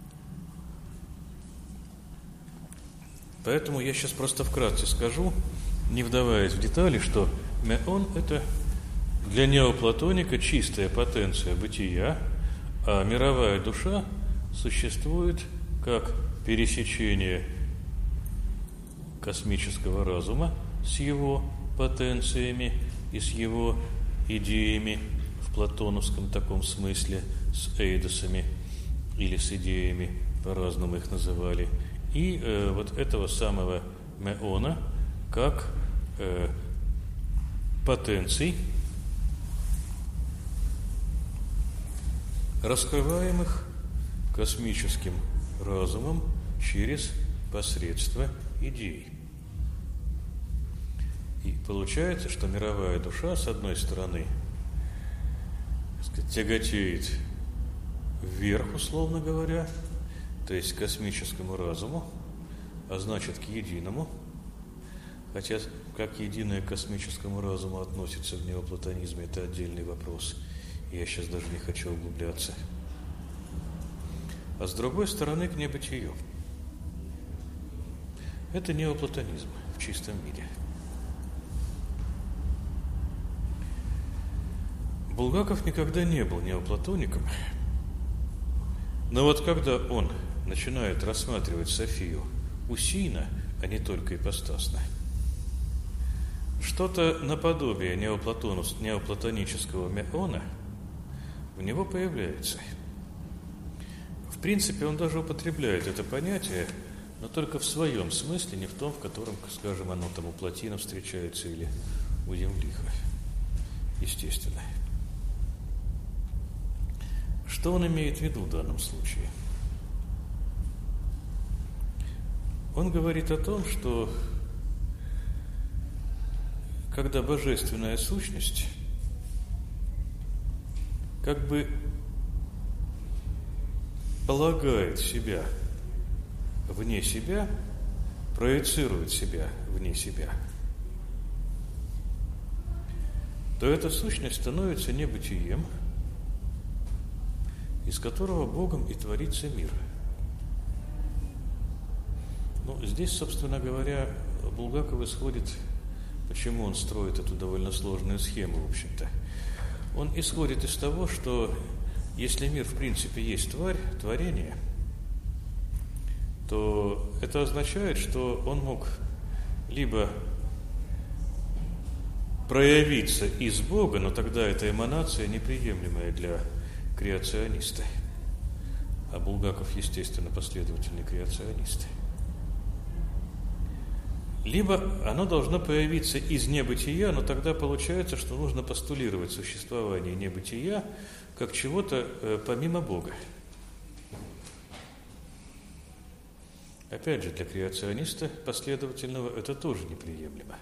Поэтому я сейчас просто вкратце скажу, не вдаваясь в детали, что меон – это для неоплатоника чистая потенция бытия, а мировая душа существует как пересечение космического разума с его потенциями и с его идеями в платоновском таком смысле, с эйдосами или с идеями, по-разному их называли, и э, вот этого самого меона как э, потенций, раскрываемых космическим разумом через посредство идей. И получается, что мировая душа, с одной стороны, так сказать, тяготеет вверх, условно говоря, то есть к космическому разуму, а значит к единому, хотя как единое к космическому разуму относится в неоплатонизме, это отдельный вопрос, я сейчас даже не хочу углубляться. А с другой стороны к небытию. Это неоплатонизм в чистом виде. Булгаков никогда не был неоплатоником, но вот когда он начинает рассматривать Софию усийно, а не только ипостасно, что-то наподобие неоплатонического меона в него появляется. В принципе, он даже употребляет это понятие, но только в своем смысле, не в том, в котором, скажем, оно там у Плотина встречается или у Евлиха. Естественно. Что он имеет в виду в данном случае? Он говорит о том, что когда божественная сущность как бы полагает себя вне себя, проецирует себя вне себя, то эта сущность становится небытием, из которого Богом и творится мир. Ну, здесь, собственно говоря, Булгаков исходит, почему он строит эту довольно сложную схему, в общем-то. Он исходит из того, что если мир, в принципе, есть тварь, творение, то это означает, что он мог либо проявиться из Бога, но тогда эта эманация неприемлемая для креациониста. А Булгаков, естественно, последовательный креационист. Либо оно должно появиться из небытия, но тогда получается, что нужно постулировать существование небытия как чего-то э, помимо Бога. Опять же, для креациониста последовательного это тоже неприемлемо.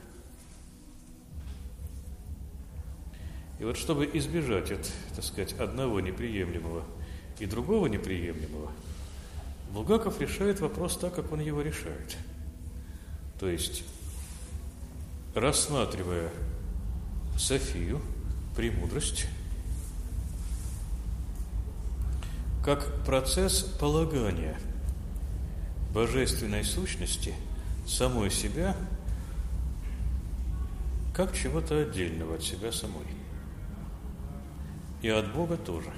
И вот чтобы избежать от, так сказать, одного неприемлемого и другого неприемлемого, Булгаков решает вопрос так, как он его решает. То есть, рассматривая Софию, премудрость, как процесс полагания божественной сущности самой себя как чего-то отдельного от себя самой. И от Бога тоже.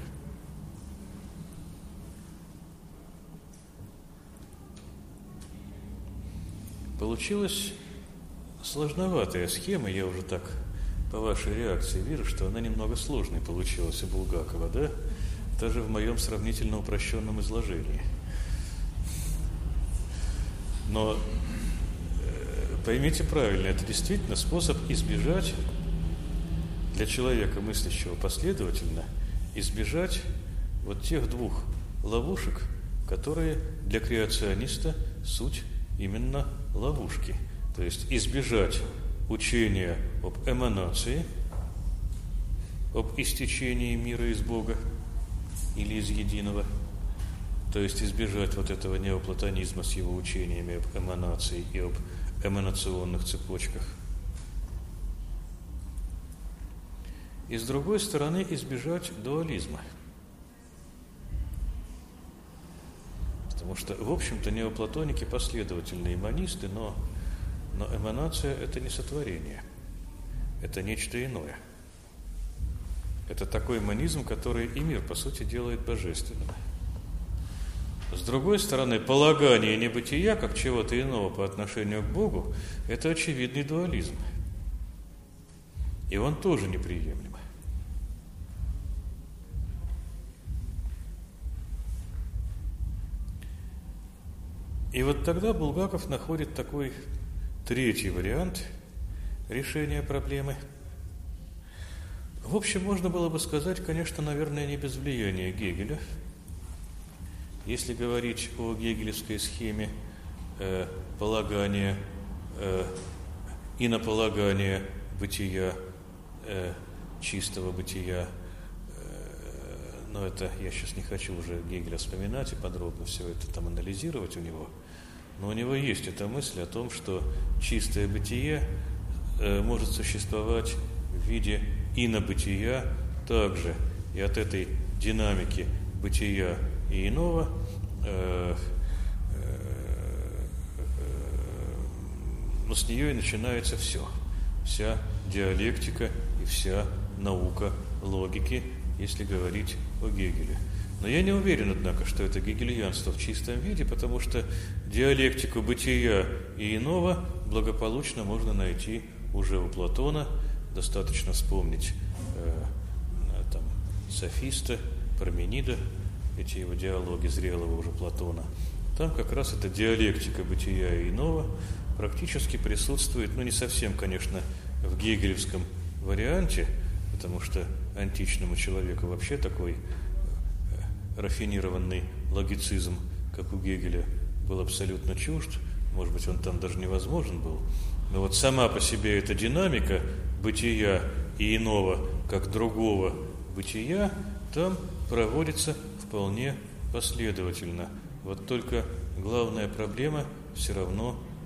Получилась сложноватая схема, я уже так по вашей реакции вижу, что она немного сложной получилась у Булгакова, да? Даже в моем сравнительно упрощенном изложении. Но э, поймите правильно, это действительно способ избежать, для человека, мыслящего последовательно, избежать вот тех двух ловушек, которые для креациониста суть именно ловушки. То есть избежать учения об эманации, об истечении мира из Бога или из единого, то есть избежать вот этого неоплатонизма с его учениями об эманации и об эманационных цепочках. И с другой стороны избежать дуализма. Потому что, в общем-то, неоплатоники последовательные эманисты, но, но эманация – это не сотворение, это нечто иное. Это такой эманизм, который и мир, по сути, делает божественным. С другой стороны, полагание небытия, как чего-то иного по отношению к Богу, это очевидный дуализм. И он тоже неприемлем. И вот тогда Булгаков находит такой третий вариант решения проблемы. В общем, можно было бы сказать, конечно, наверное, не без влияния Гегеля. Если говорить о гегелевской схеме э, полагания, э, инополагания бытия, э, чистого бытия, э, но это я сейчас не хочу уже Гегеля вспоминать и подробно все это там анализировать у него. Но у него есть эта мысль о том, что чистое бытие э, может существовать в виде инобытия также. И от этой динамики бытия и иного э, э, э, но с нее и начинается все. Вся диалектика и вся наука логики, если говорить о Гегеле. Но я не уверен, однако, что это гегельянство в чистом виде, потому что диалектику бытия и иного благополучно можно найти уже у Платона. Достаточно вспомнить э, там, софиста, Парменида, эти его диалоги зрелого уже Платона. Там как раз эта диалектика бытия и иного практически присутствует, ну не совсем, конечно, в гегелевском варианте, потому что античному человеку вообще такой рафинированный логицизм, как у Гегеля, был абсолютно чужд. Может быть, он там даже невозможен был. Но вот сама по себе эта динамика бытия и иного, как другого бытия, там проводится вполне последовательно. Вот только главная проблема все равно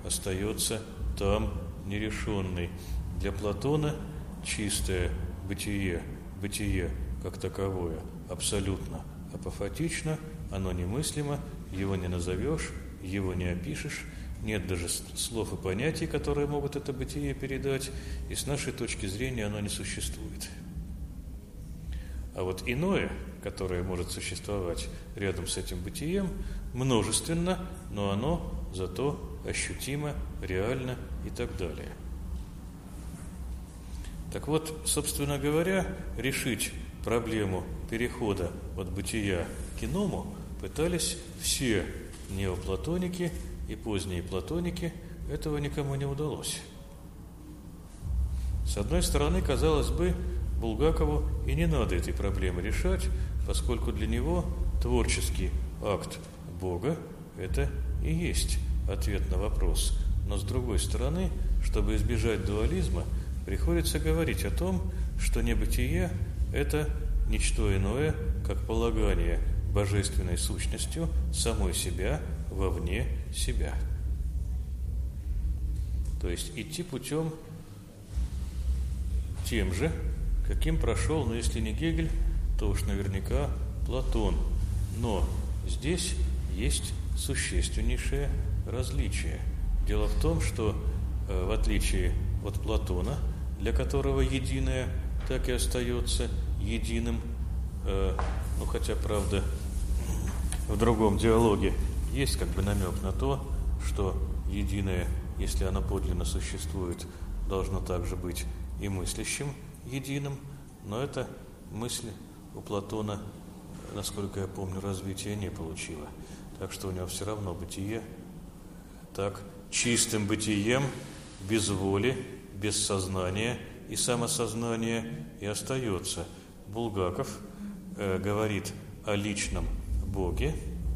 остается там нерешенной. Для Платона чистое бытие, бытие как таковое, абсолютно апофатично, оно немыслимо, его не назовешь, его не опишешь, нет даже слов и понятий, которые могут это бытие передать, и с нашей точки зрения оно не существует. А вот иное, которое может существовать рядом с этим бытием, множественно, но оно зато ощутимо, реально и так далее. Так вот, собственно говоря, решить проблему перехода от бытия к иному пытались все неоплатоники и поздние платоники, этого никому не удалось. С одной стороны, казалось бы, Булгакову и не надо этой проблемы решать, поскольку для него творческий акт Бога – это и есть ответ на вопрос. Но с другой стороны, чтобы избежать дуализма, приходится говорить о том, что небытие – это ничто иное, как полагание божественной сущностью самой себя вовне себя. То есть идти путем тем же, каким прошел, ну если не Гегель, то уж наверняка Платон. Но здесь есть существеннейшее различие. Дело в том, что э, в отличие от Платона, для которого единое так и остается единым, э, ну хотя, правда, в другом диалоге есть как бы намек на то, что единое, если оно подлинно существует, должно также быть и мыслящим единым, но эта мысль у Платона, насколько я помню, развития не получила. Так что у него все равно бытие так чистым бытием, без воли, без сознания и самосознания и остается. Булгаков э, говорит о личном Боге,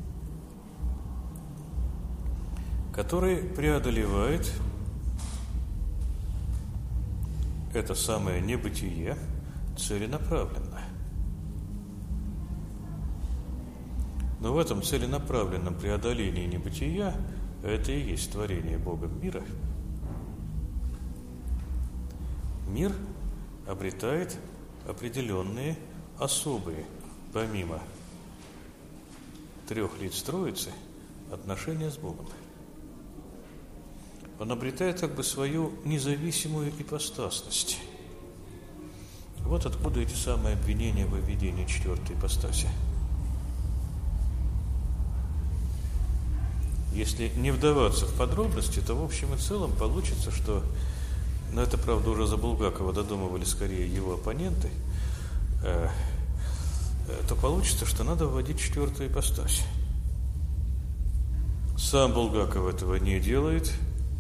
который преодолевает это самое небытие целенаправленно. Но в этом целенаправленном преодолении небытия это и есть творение Богом мира. Мир обретает определенные особые, помимо трех лиц Троицы, отношения с Богом. Он обретает как бы свою независимую ипостасность. Вот откуда эти самые обвинения во введении четвертой ипостаси. Если не вдаваться в подробности, то в общем и целом получится, что, ну это, правда, уже за Булгакова додумывали скорее его оппоненты, э, э, то получится, что надо вводить четвертую ипостась. Сам Булгаков этого не делает,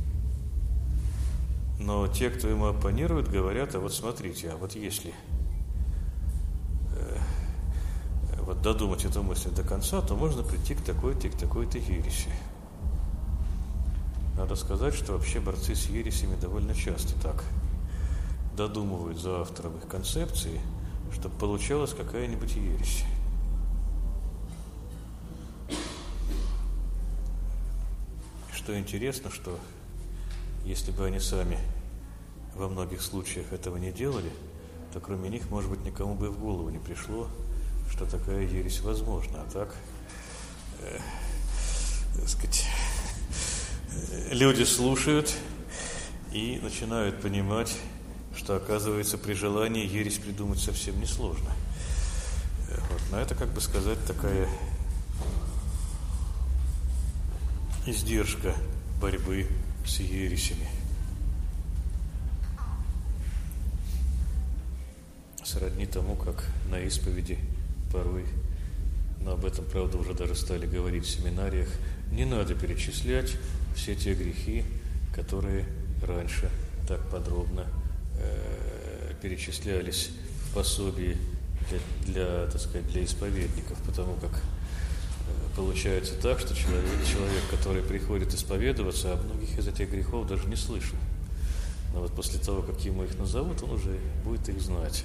но те, кто ему оппонирует, говорят: а вот смотрите, а вот если э, вот додумать эту мысль до конца, то можно прийти к такой-то и к такой-то ереси. Надо сказать, что вообще борцы с ересями довольно часто так додумывают за автором их концепции, чтобы получалась какая-нибудь ересь. Что интересно, что если бы они сами во многих случаях этого не делали, то кроме них, может быть, никому бы и в голову не пришло, что такая ересь возможна. А так, э, так сказать, люди слушают и начинают понимать, что, оказывается, при желании ересь придумать совсем несложно. Вот. Но это, как бы сказать, такая издержка борьбы с ересями. Сродни тому, как на исповеди порой, но об этом, правда, уже даже стали говорить в семинариях, не надо перечислять все те грехи, которые раньше так подробно э, перечислялись в пособии для, для, так сказать, для исповедников, потому как э, получается так, что человек, человек, который приходит исповедоваться, о многих из этих грехов даже не слышал. Но вот после того, как ему их назовут, он уже будет их знать.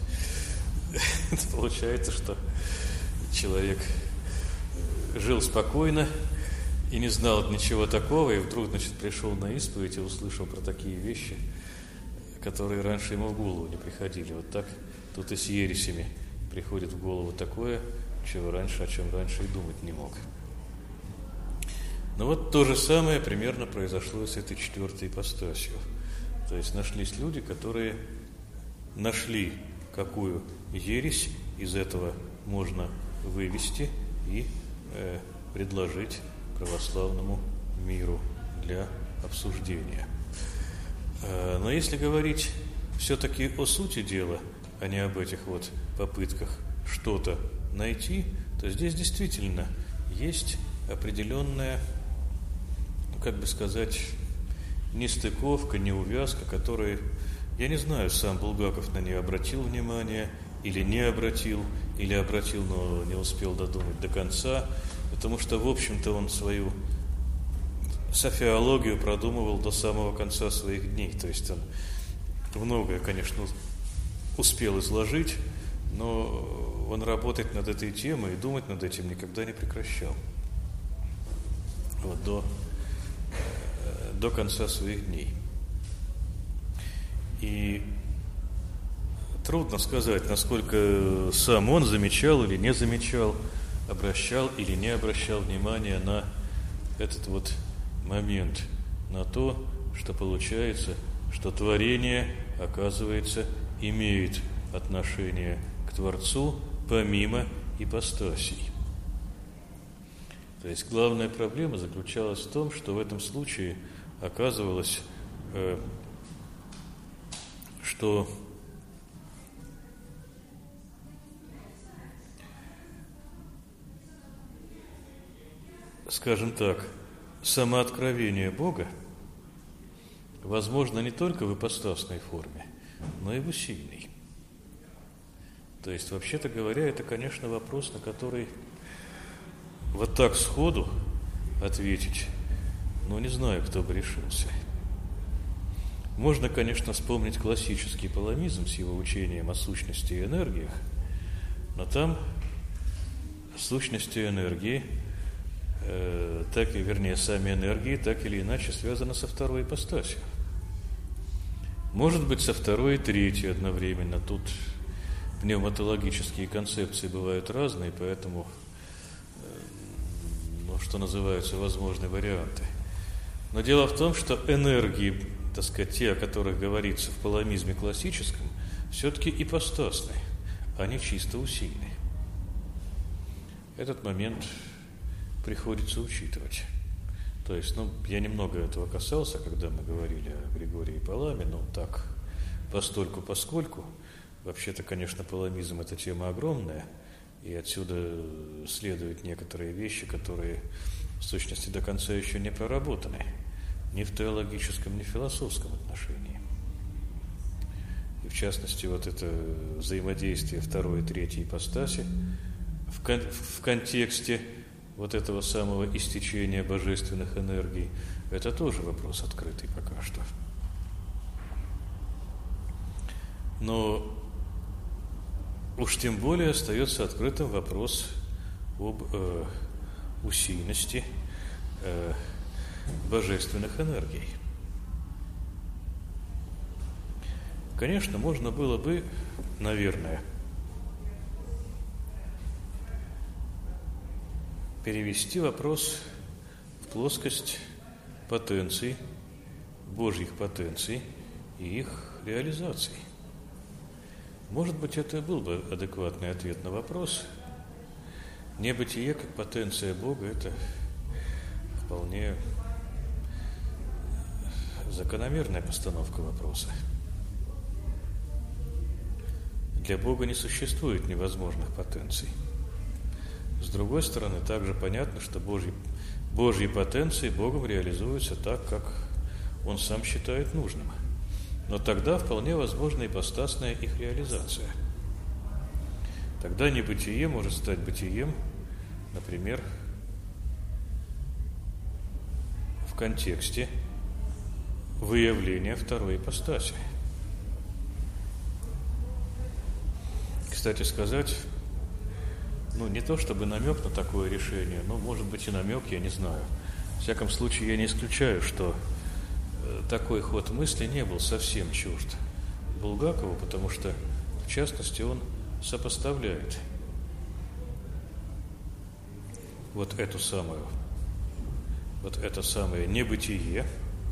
Получается, что человек жил спокойно, и не знал ничего такого, и вдруг, значит, пришел на исповедь и услышал про такие вещи, которые раньше ему в голову не приходили. Вот так тут и с ересями приходит в голову такое, чего раньше, о чем раньше и думать не мог. Но вот то же самое примерно произошло с этой четвертой ипостасью. То есть нашлись люди, которые нашли, какую ересь из этого можно вывести и э, предложить православному миру для обсуждения. Э, но если говорить все-таки о сути дела, а не об этих вот попытках что-то найти, то здесь действительно есть определенная, ну, как бы сказать, нестыковка, неувязка, которая, я не знаю, сам Булгаков на нее обратил внимание или не обратил, или обратил, но не успел додумать до конца, потому что, в общем-то, он свою софиологию продумывал до самого конца своих дней. То есть он многое, конечно, успел изложить, но он работать над этой темой и думать над этим никогда не прекращал. Вот до, до конца своих дней. И трудно сказать, насколько сам он замечал или не замечал, обращал или не обращал внимания на этот вот момент, на то, что получается, что творение, оказывается, имеет отношение к Творцу помимо ипостасей. То есть главная проблема заключалась в том, что в этом случае оказывалось, э, что скажем так, самооткровение Бога возможно не только в ипостасной форме, но и в усильной. То есть, вообще-то говоря, это, конечно, вопрос, на который вот так сходу ответить, ну, не знаю, кто бы решился. Можно, конечно, вспомнить классический паламизм с его учением о сущности и энергиях, но там сущность и энергии, э, так и, вернее, сами энергии, так или иначе связаны со второй ипостасью. Может быть, со второй и третьей одновременно. Тут пневматологические концепции бывают разные, поэтому, ну, что называется, возможны варианты. Но дело в том, что энергии, так сказать, те, о которых говорится в паламизме классическом, все-таки ипостасные, а не чисто усильные. Этот момент приходится учитывать. То есть, ну, я немного этого касался, когда мы говорили о Григории Паламе, но так, постольку, поскольку, вообще-то, конечно, паламизм – это тема огромная, и отсюда следуют некоторые вещи, которые, в сущности, до конца еще не проработаны, ни в теологическом, ни в философском отношении. И, в частности, вот это взаимодействие второй и третьей ипостаси в, кон- в контексте вот этого самого истечения божественных энергий, это тоже вопрос открытый пока что. Но уж тем более остается открытым вопрос об э, усильности э, божественных энергий. Конечно, можно было бы, наверное, перевести вопрос в плоскость потенций, Божьих потенций и их реализаций. Может быть, это был бы адекватный ответ на вопрос. Небытие как потенция Бога – это вполне закономерная постановка вопроса. Для Бога не существует невозможных потенций. С другой стороны, также понятно, что Божьи, Божьи потенции Богом реализуются так, как Он сам считает нужным. Но тогда вполне возможна ипостасная их реализация. Тогда небытие может стать бытием, например, в контексте выявления второй ипостаси. Кстати сказать, ну, не то чтобы намек на такое решение, но, может быть, и намек, я не знаю. В всяком случае, я не исключаю, что такой ход мысли не был совсем чужд Булгакову, потому что, в частности, он сопоставляет вот эту самую, вот это самое небытие,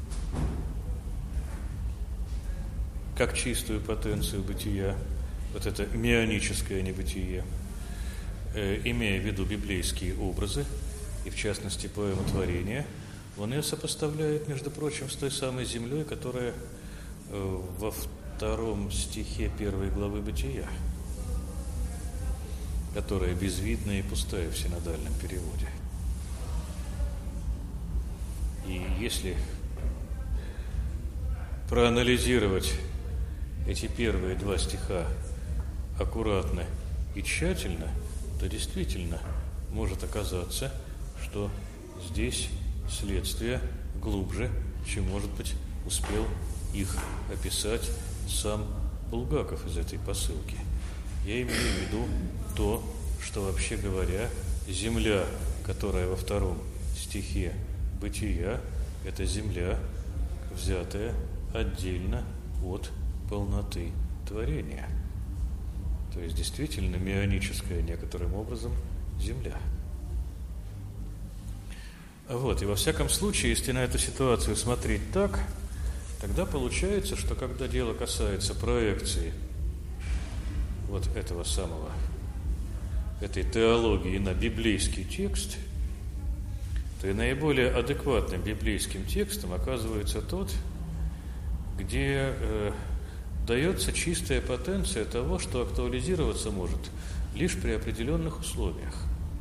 как чистую потенцию бытия, вот это мионическое небытие, э, имея в виду библейские образы, и в частности поэмотворение, он ее сопоставляет, между прочим, с той самой землей, которая э, во втором стихе первой главы Бытия, которая безвидная и пустая в синодальном переводе. И если проанализировать эти первые два стиха аккуратно и тщательно, то действительно может оказаться, что здесь следствие глубже, чем, может быть, успел их описать сам Булгаков из этой посылки. Я имею в виду то, что, вообще говоря, земля, которая во втором стихе Бытия, это земля, взятая отдельно от полноты творения. То есть действительно мионическая некоторым образом земля. Вот, и во всяком случае, если на эту ситуацию смотреть так, тогда получается, что когда дело касается проекции вот этого самого, этой теологии на библейский текст, то и наиболее адекватным библейским текстом оказывается тот, где э, дается чистая потенция того, что актуализироваться может лишь при определенных условиях.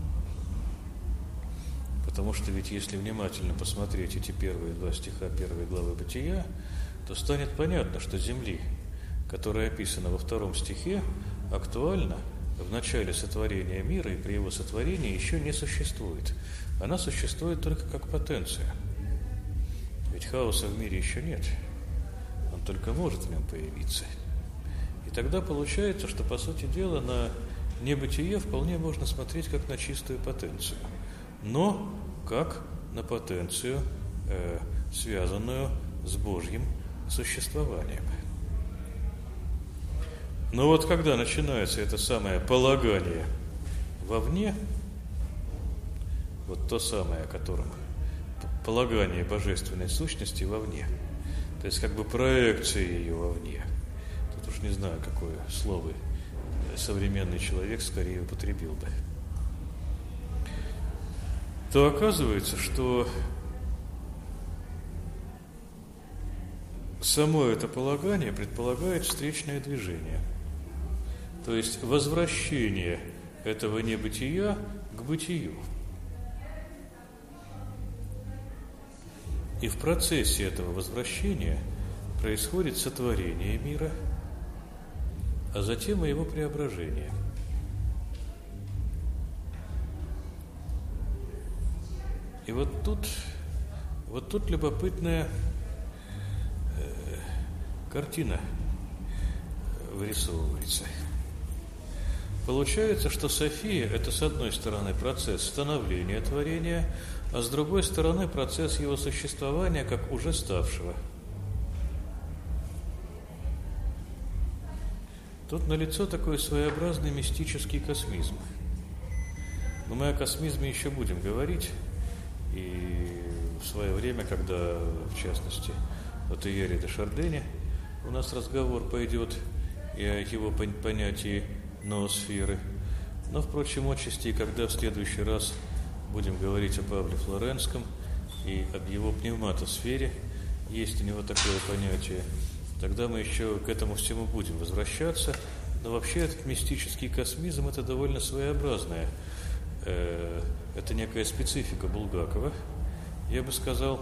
Потому что ведь если внимательно посмотреть эти первые два стиха первой главы Бытия, то станет понятно, что земли, которая описана во втором стихе, актуальна в начале сотворения мира и при его сотворении еще не существует. Она существует только как потенция. Ведь хаоса в мире еще нет. Он только может в нем появиться. И тогда получается, что, по сути дела, на небытие вполне можно смотреть как на чистую потенцию. Но как на потенцию, э, связанную с Божьим существованием. Но вот когда начинается это самое полагание вовне, вот то самое, о котором полагание божественной сущности вовне, то есть как бы проекция ее вовне, тут уж не знаю, какое слово современный человек скорее употребил бы, то оказывается, что само это полагание предполагает встречное движение, то есть возвращение этого небытия к бытию. И в процессе этого возвращения происходит сотворение мира, а затем и его преображение. И вот тут, вот тут любопытная э, картина вырисовывается. Получается, что София – это, с одной стороны, процесс становления творения, а с другой стороны, процесс его существования как уже ставшего. Тут налицо такой своеобразный мистический космизм. Но мы о космизме еще будем говорить. И в свое время, когда, в частности, о Тейлоре де Шардене у нас разговор пойдет и о его понятии ноосферы. Но, впрочем, отчасти, когда в следующий раз будем говорить о Павле Флоренском и об его пневматосфере, есть у него такое понятие, тогда мы еще к этому всему будем возвращаться. Но вообще этот мистический космизм – это довольно своеобразное. Это некая специфика Булгакова. Я бы сказал,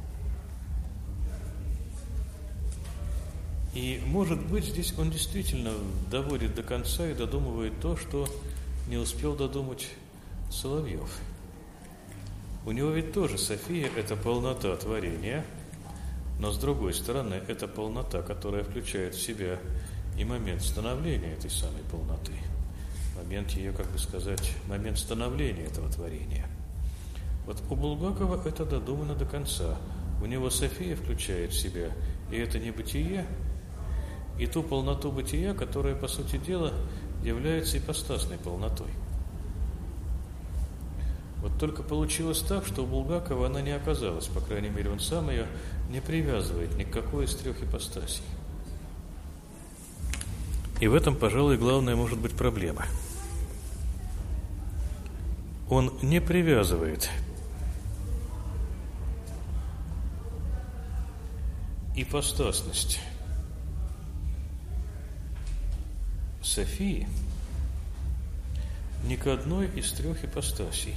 и, может быть, здесь он действительно доводит до конца и додумывает то, что не успел додумать Соловьев. У него ведь тоже София – это полнота творения, но, с другой стороны, это полнота, которая включает в себя и момент становления этой самой полноты. Момент ее, как бы сказать, момент становления этого творения. Вот у Булгакова это додумано до конца. У него София включает в себя и это небытие, и ту полноту бытия, которая, по сути дела, является ипостасной полнотой. Вот только получилось так, что у Булгакова она не оказалась, по крайней мере, он сам ее не привязывает ни к какой из трех ипостасей. И в этом, пожалуй, главная может быть проблема. Он не привязывает ипостасность Софии ни к одной из трех ипостасей.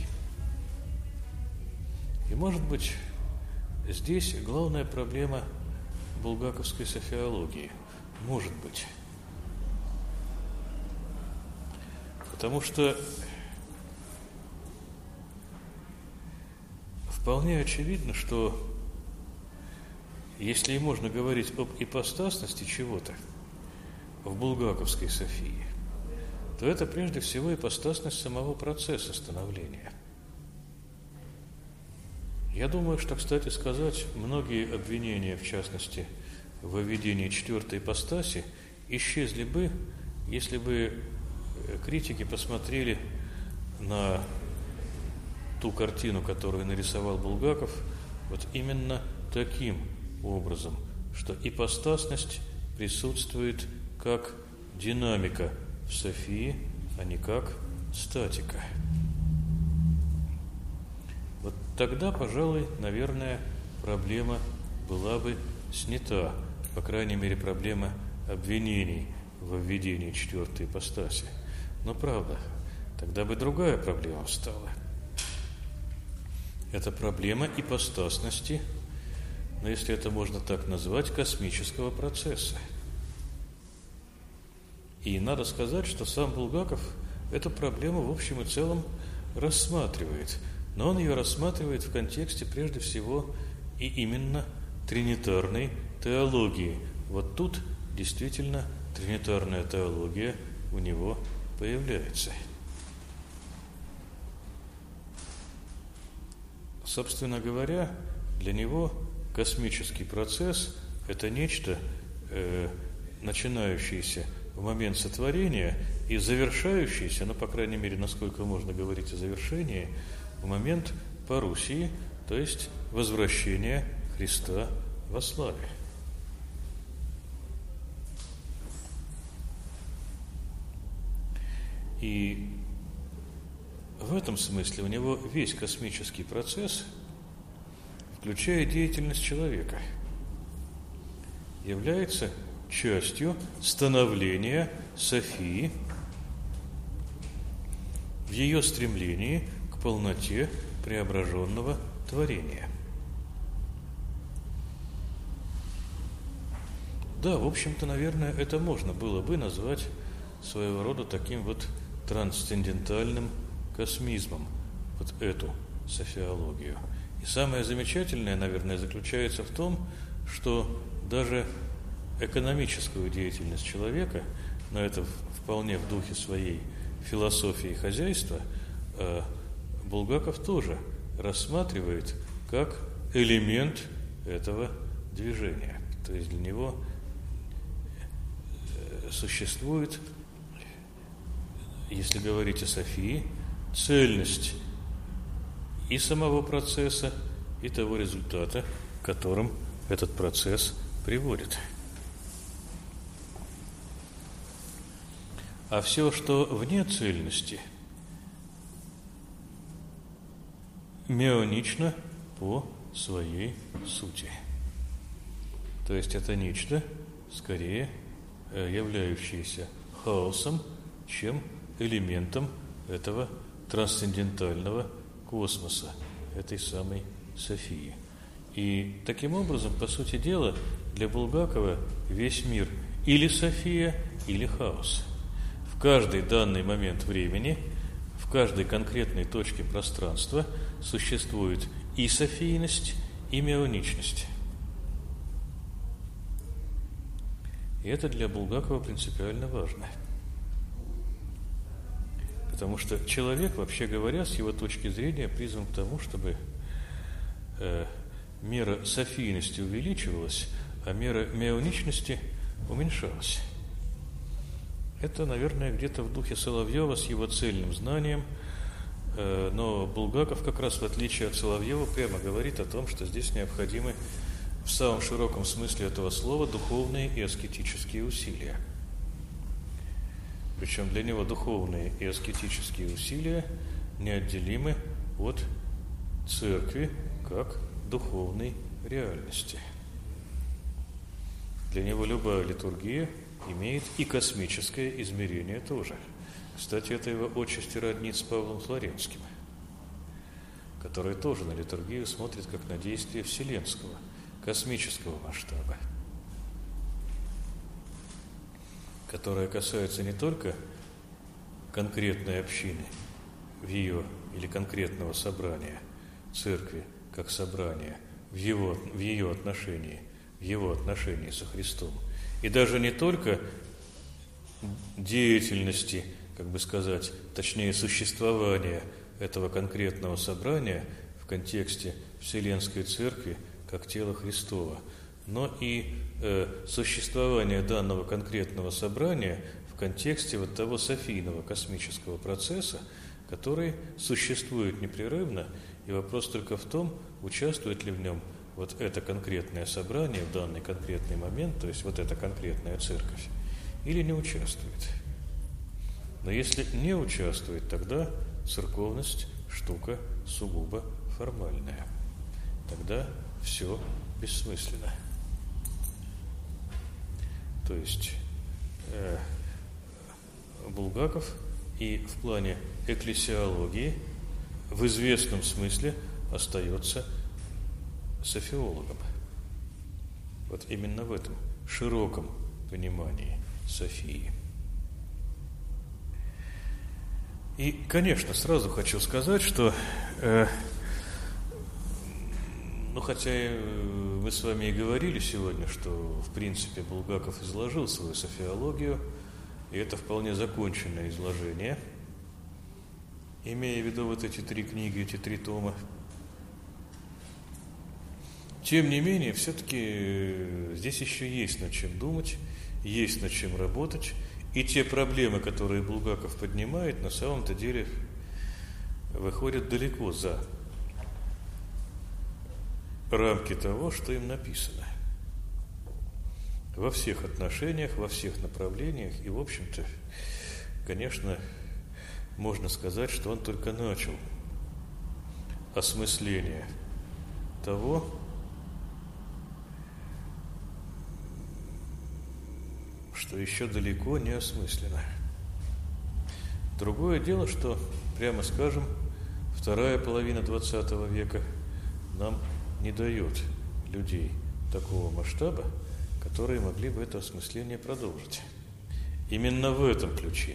И, может быть, здесь главная проблема булгаковской софиологии. Может быть. Потому что вполне очевидно, что если и можно говорить об ипостасности чего-то в булгаковской Софии, то это прежде всего ипостасность самого процесса становления. Я думаю, что, кстати сказать, многие обвинения, в частности, в введении четвертой ипостаси, исчезли бы, если бы критики посмотрели на ту картину, которую нарисовал Булгаков, вот именно таким образом, что ипостасность присутствует как динамика в Софии, а не как статика. Вот тогда, пожалуй, наверное, проблема была бы снята, по крайней мере, проблема обвинений во введении четвертой ипостаси. Но правда, тогда бы другая проблема встала. Это проблема ипостасности, но если это можно так назвать, космического процесса. И надо сказать, что сам Булгаков эту проблему в общем и целом рассматривает, но он ее рассматривает в контексте прежде всего и именно тринитарной теологии. Вот тут действительно тринитарная теология у него появляется. Собственно говоря, для него космический процесс – это нечто, э, начинающееся в момент сотворения и завершающееся, ну, по крайней мере, насколько можно говорить о завершении, в момент парусии, то есть возвращения Христа во славе. И в этом смысле у него весь космический процесс, включая деятельность человека, является частью становления Софии в ее стремлении к полноте преображенного творения. Да, в общем-то, наверное, это можно было бы назвать своего рода таким вот трансцендентальным космизмом, вот эту софиологию. И самое замечательное, наверное, заключается в том, что даже экономическую деятельность человека, но это вполне в духе своей философии хозяйства, Булгаков тоже рассматривает как элемент этого движения. То есть для него существует, если говорить о Софии, цельность и самого процесса, и того результата, к которым этот процесс приводит. А все, что вне цельности, меонично по своей сути. То есть это нечто, скорее, являющееся хаосом, чем элементом этого трансцендентального космоса, этой самой Софии. И таким образом, по сути дела, для Булгакова весь мир или София, или хаос. В каждый данный момент времени, в каждой конкретной точке пространства существует и софийность, и меоничность. И это для Булгакова принципиально важно. Потому что человек, вообще говоря, с его точки зрения, призван к тому, чтобы э, мера софийности увеличивалась, а мера меоничности уменьшалась. Это, наверное, где-то в духе Соловьева с его цельным знанием, э, но Булгаков как раз, в отличие от Соловьева, прямо говорит о том, что здесь необходимы в самом широком смысле этого слова духовные и аскетические усилия. Причем для него духовные и аскетические усилия неотделимы от церкви как духовной реальности. Для него любая литургия имеет и космическое измерение тоже. Кстати, это его отчасти роднит с Павлом Флоренским, который тоже на литургию смотрит как на действие вселенского, космического масштаба, которое касается не только конкретной общины в ее или конкретного собрания, церкви как собрания в его, в ее отношении, в его отношении со Христом, и даже не только деятельности, как бы сказать, точнее существования этого конкретного собрания в контексте Вселенской Церкви как тела Христова, но и э, существование данного конкретного собрания в контексте вот того софийного космического процесса, который существует непрерывно, и вопрос только в том, участвует ли в нем вот это конкретное собрание в данный конкретный момент, то есть вот эта конкретная церковь, или не участвует. Но если не участвует, тогда церковность штука сугубо формальная. Тогда все бессмысленно. То есть э, Булгаков и в плане экклесиологии в известном смысле остается софиологом. Вот именно в этом широком понимании Софии. И, конечно, сразу хочу сказать, что э, ну, хотя мы с вами и говорили сегодня, что, в принципе, Булгаков изложил свою софиологию, и это вполне законченное изложение, имея в виду вот эти три книги, эти три тома. Тем не менее, все-таки здесь еще есть над чем думать, есть над чем работать, и те проблемы, которые Булгаков поднимает, на самом-то деле выходят далеко за рамки того, что им написано. Во всех отношениях, во всех направлениях, и, в общем-то, конечно, можно сказать, что он только начал осмысление того, что еще далеко не осмысленно. Другое дело, что, прямо скажем, вторая половина двадцатого века нам не дает людей такого масштаба, которые могли бы это осмысление продолжить. Именно в этом ключе.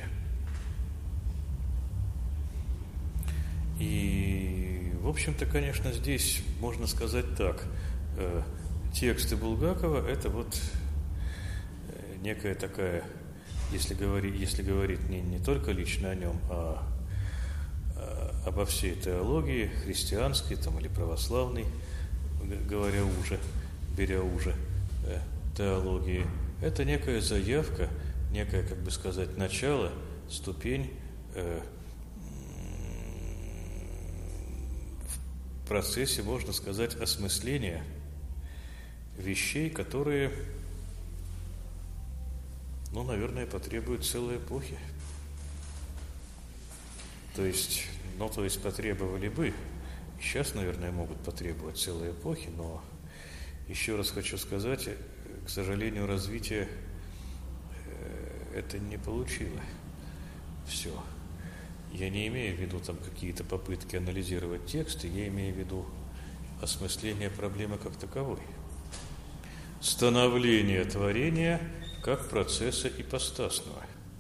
И, в общем-то, конечно, здесь можно сказать так. Э, тексты Булгакова – это вот э, некая такая, если говорить, если говорить не, не только лично о нем, а, а обо всей теологии, христианской там, или православной, говоря уже, беря уже э, теологии, это некая заявка, некое, как бы сказать, начало, ступень э, в процессе, можно сказать, осмысления вещей, которые, ну, наверное, потребуют целой эпохи. То есть, ну, то есть потребовали бы, сейчас, наверное, могут потребовать целой эпохи, но еще раз хочу сказать, к сожалению, развитие это не получило все. Я не имею в виду там какие-то попытки анализировать тексты, я имею в виду осмысление проблемы как таковой. Становление творения как процесса ипостасного,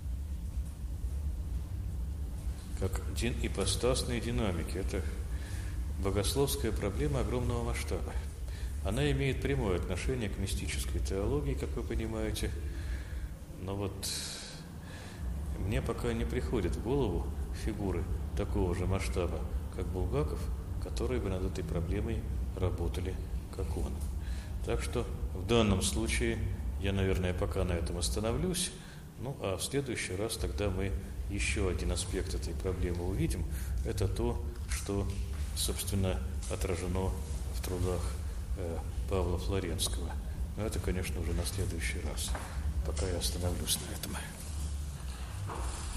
как дин, ипостасной динамики. Это богословская проблема огромного масштаба. Она имеет прямое отношение к мистической теологии, как вы понимаете. Но вот мне пока не приходит в голову фигуры такого же масштаба, как Булгаков, которые бы над этой проблемой работали, как он. Так что в данном случае я, наверное, пока на этом остановлюсь. Ну, а в следующий раз тогда мы еще один аспект этой проблемы увидим. Это то, что, собственно, отражено в трудах э, Павла Флоренского. Но это, конечно, уже на следующий раз. Пока я остановлюсь на этом.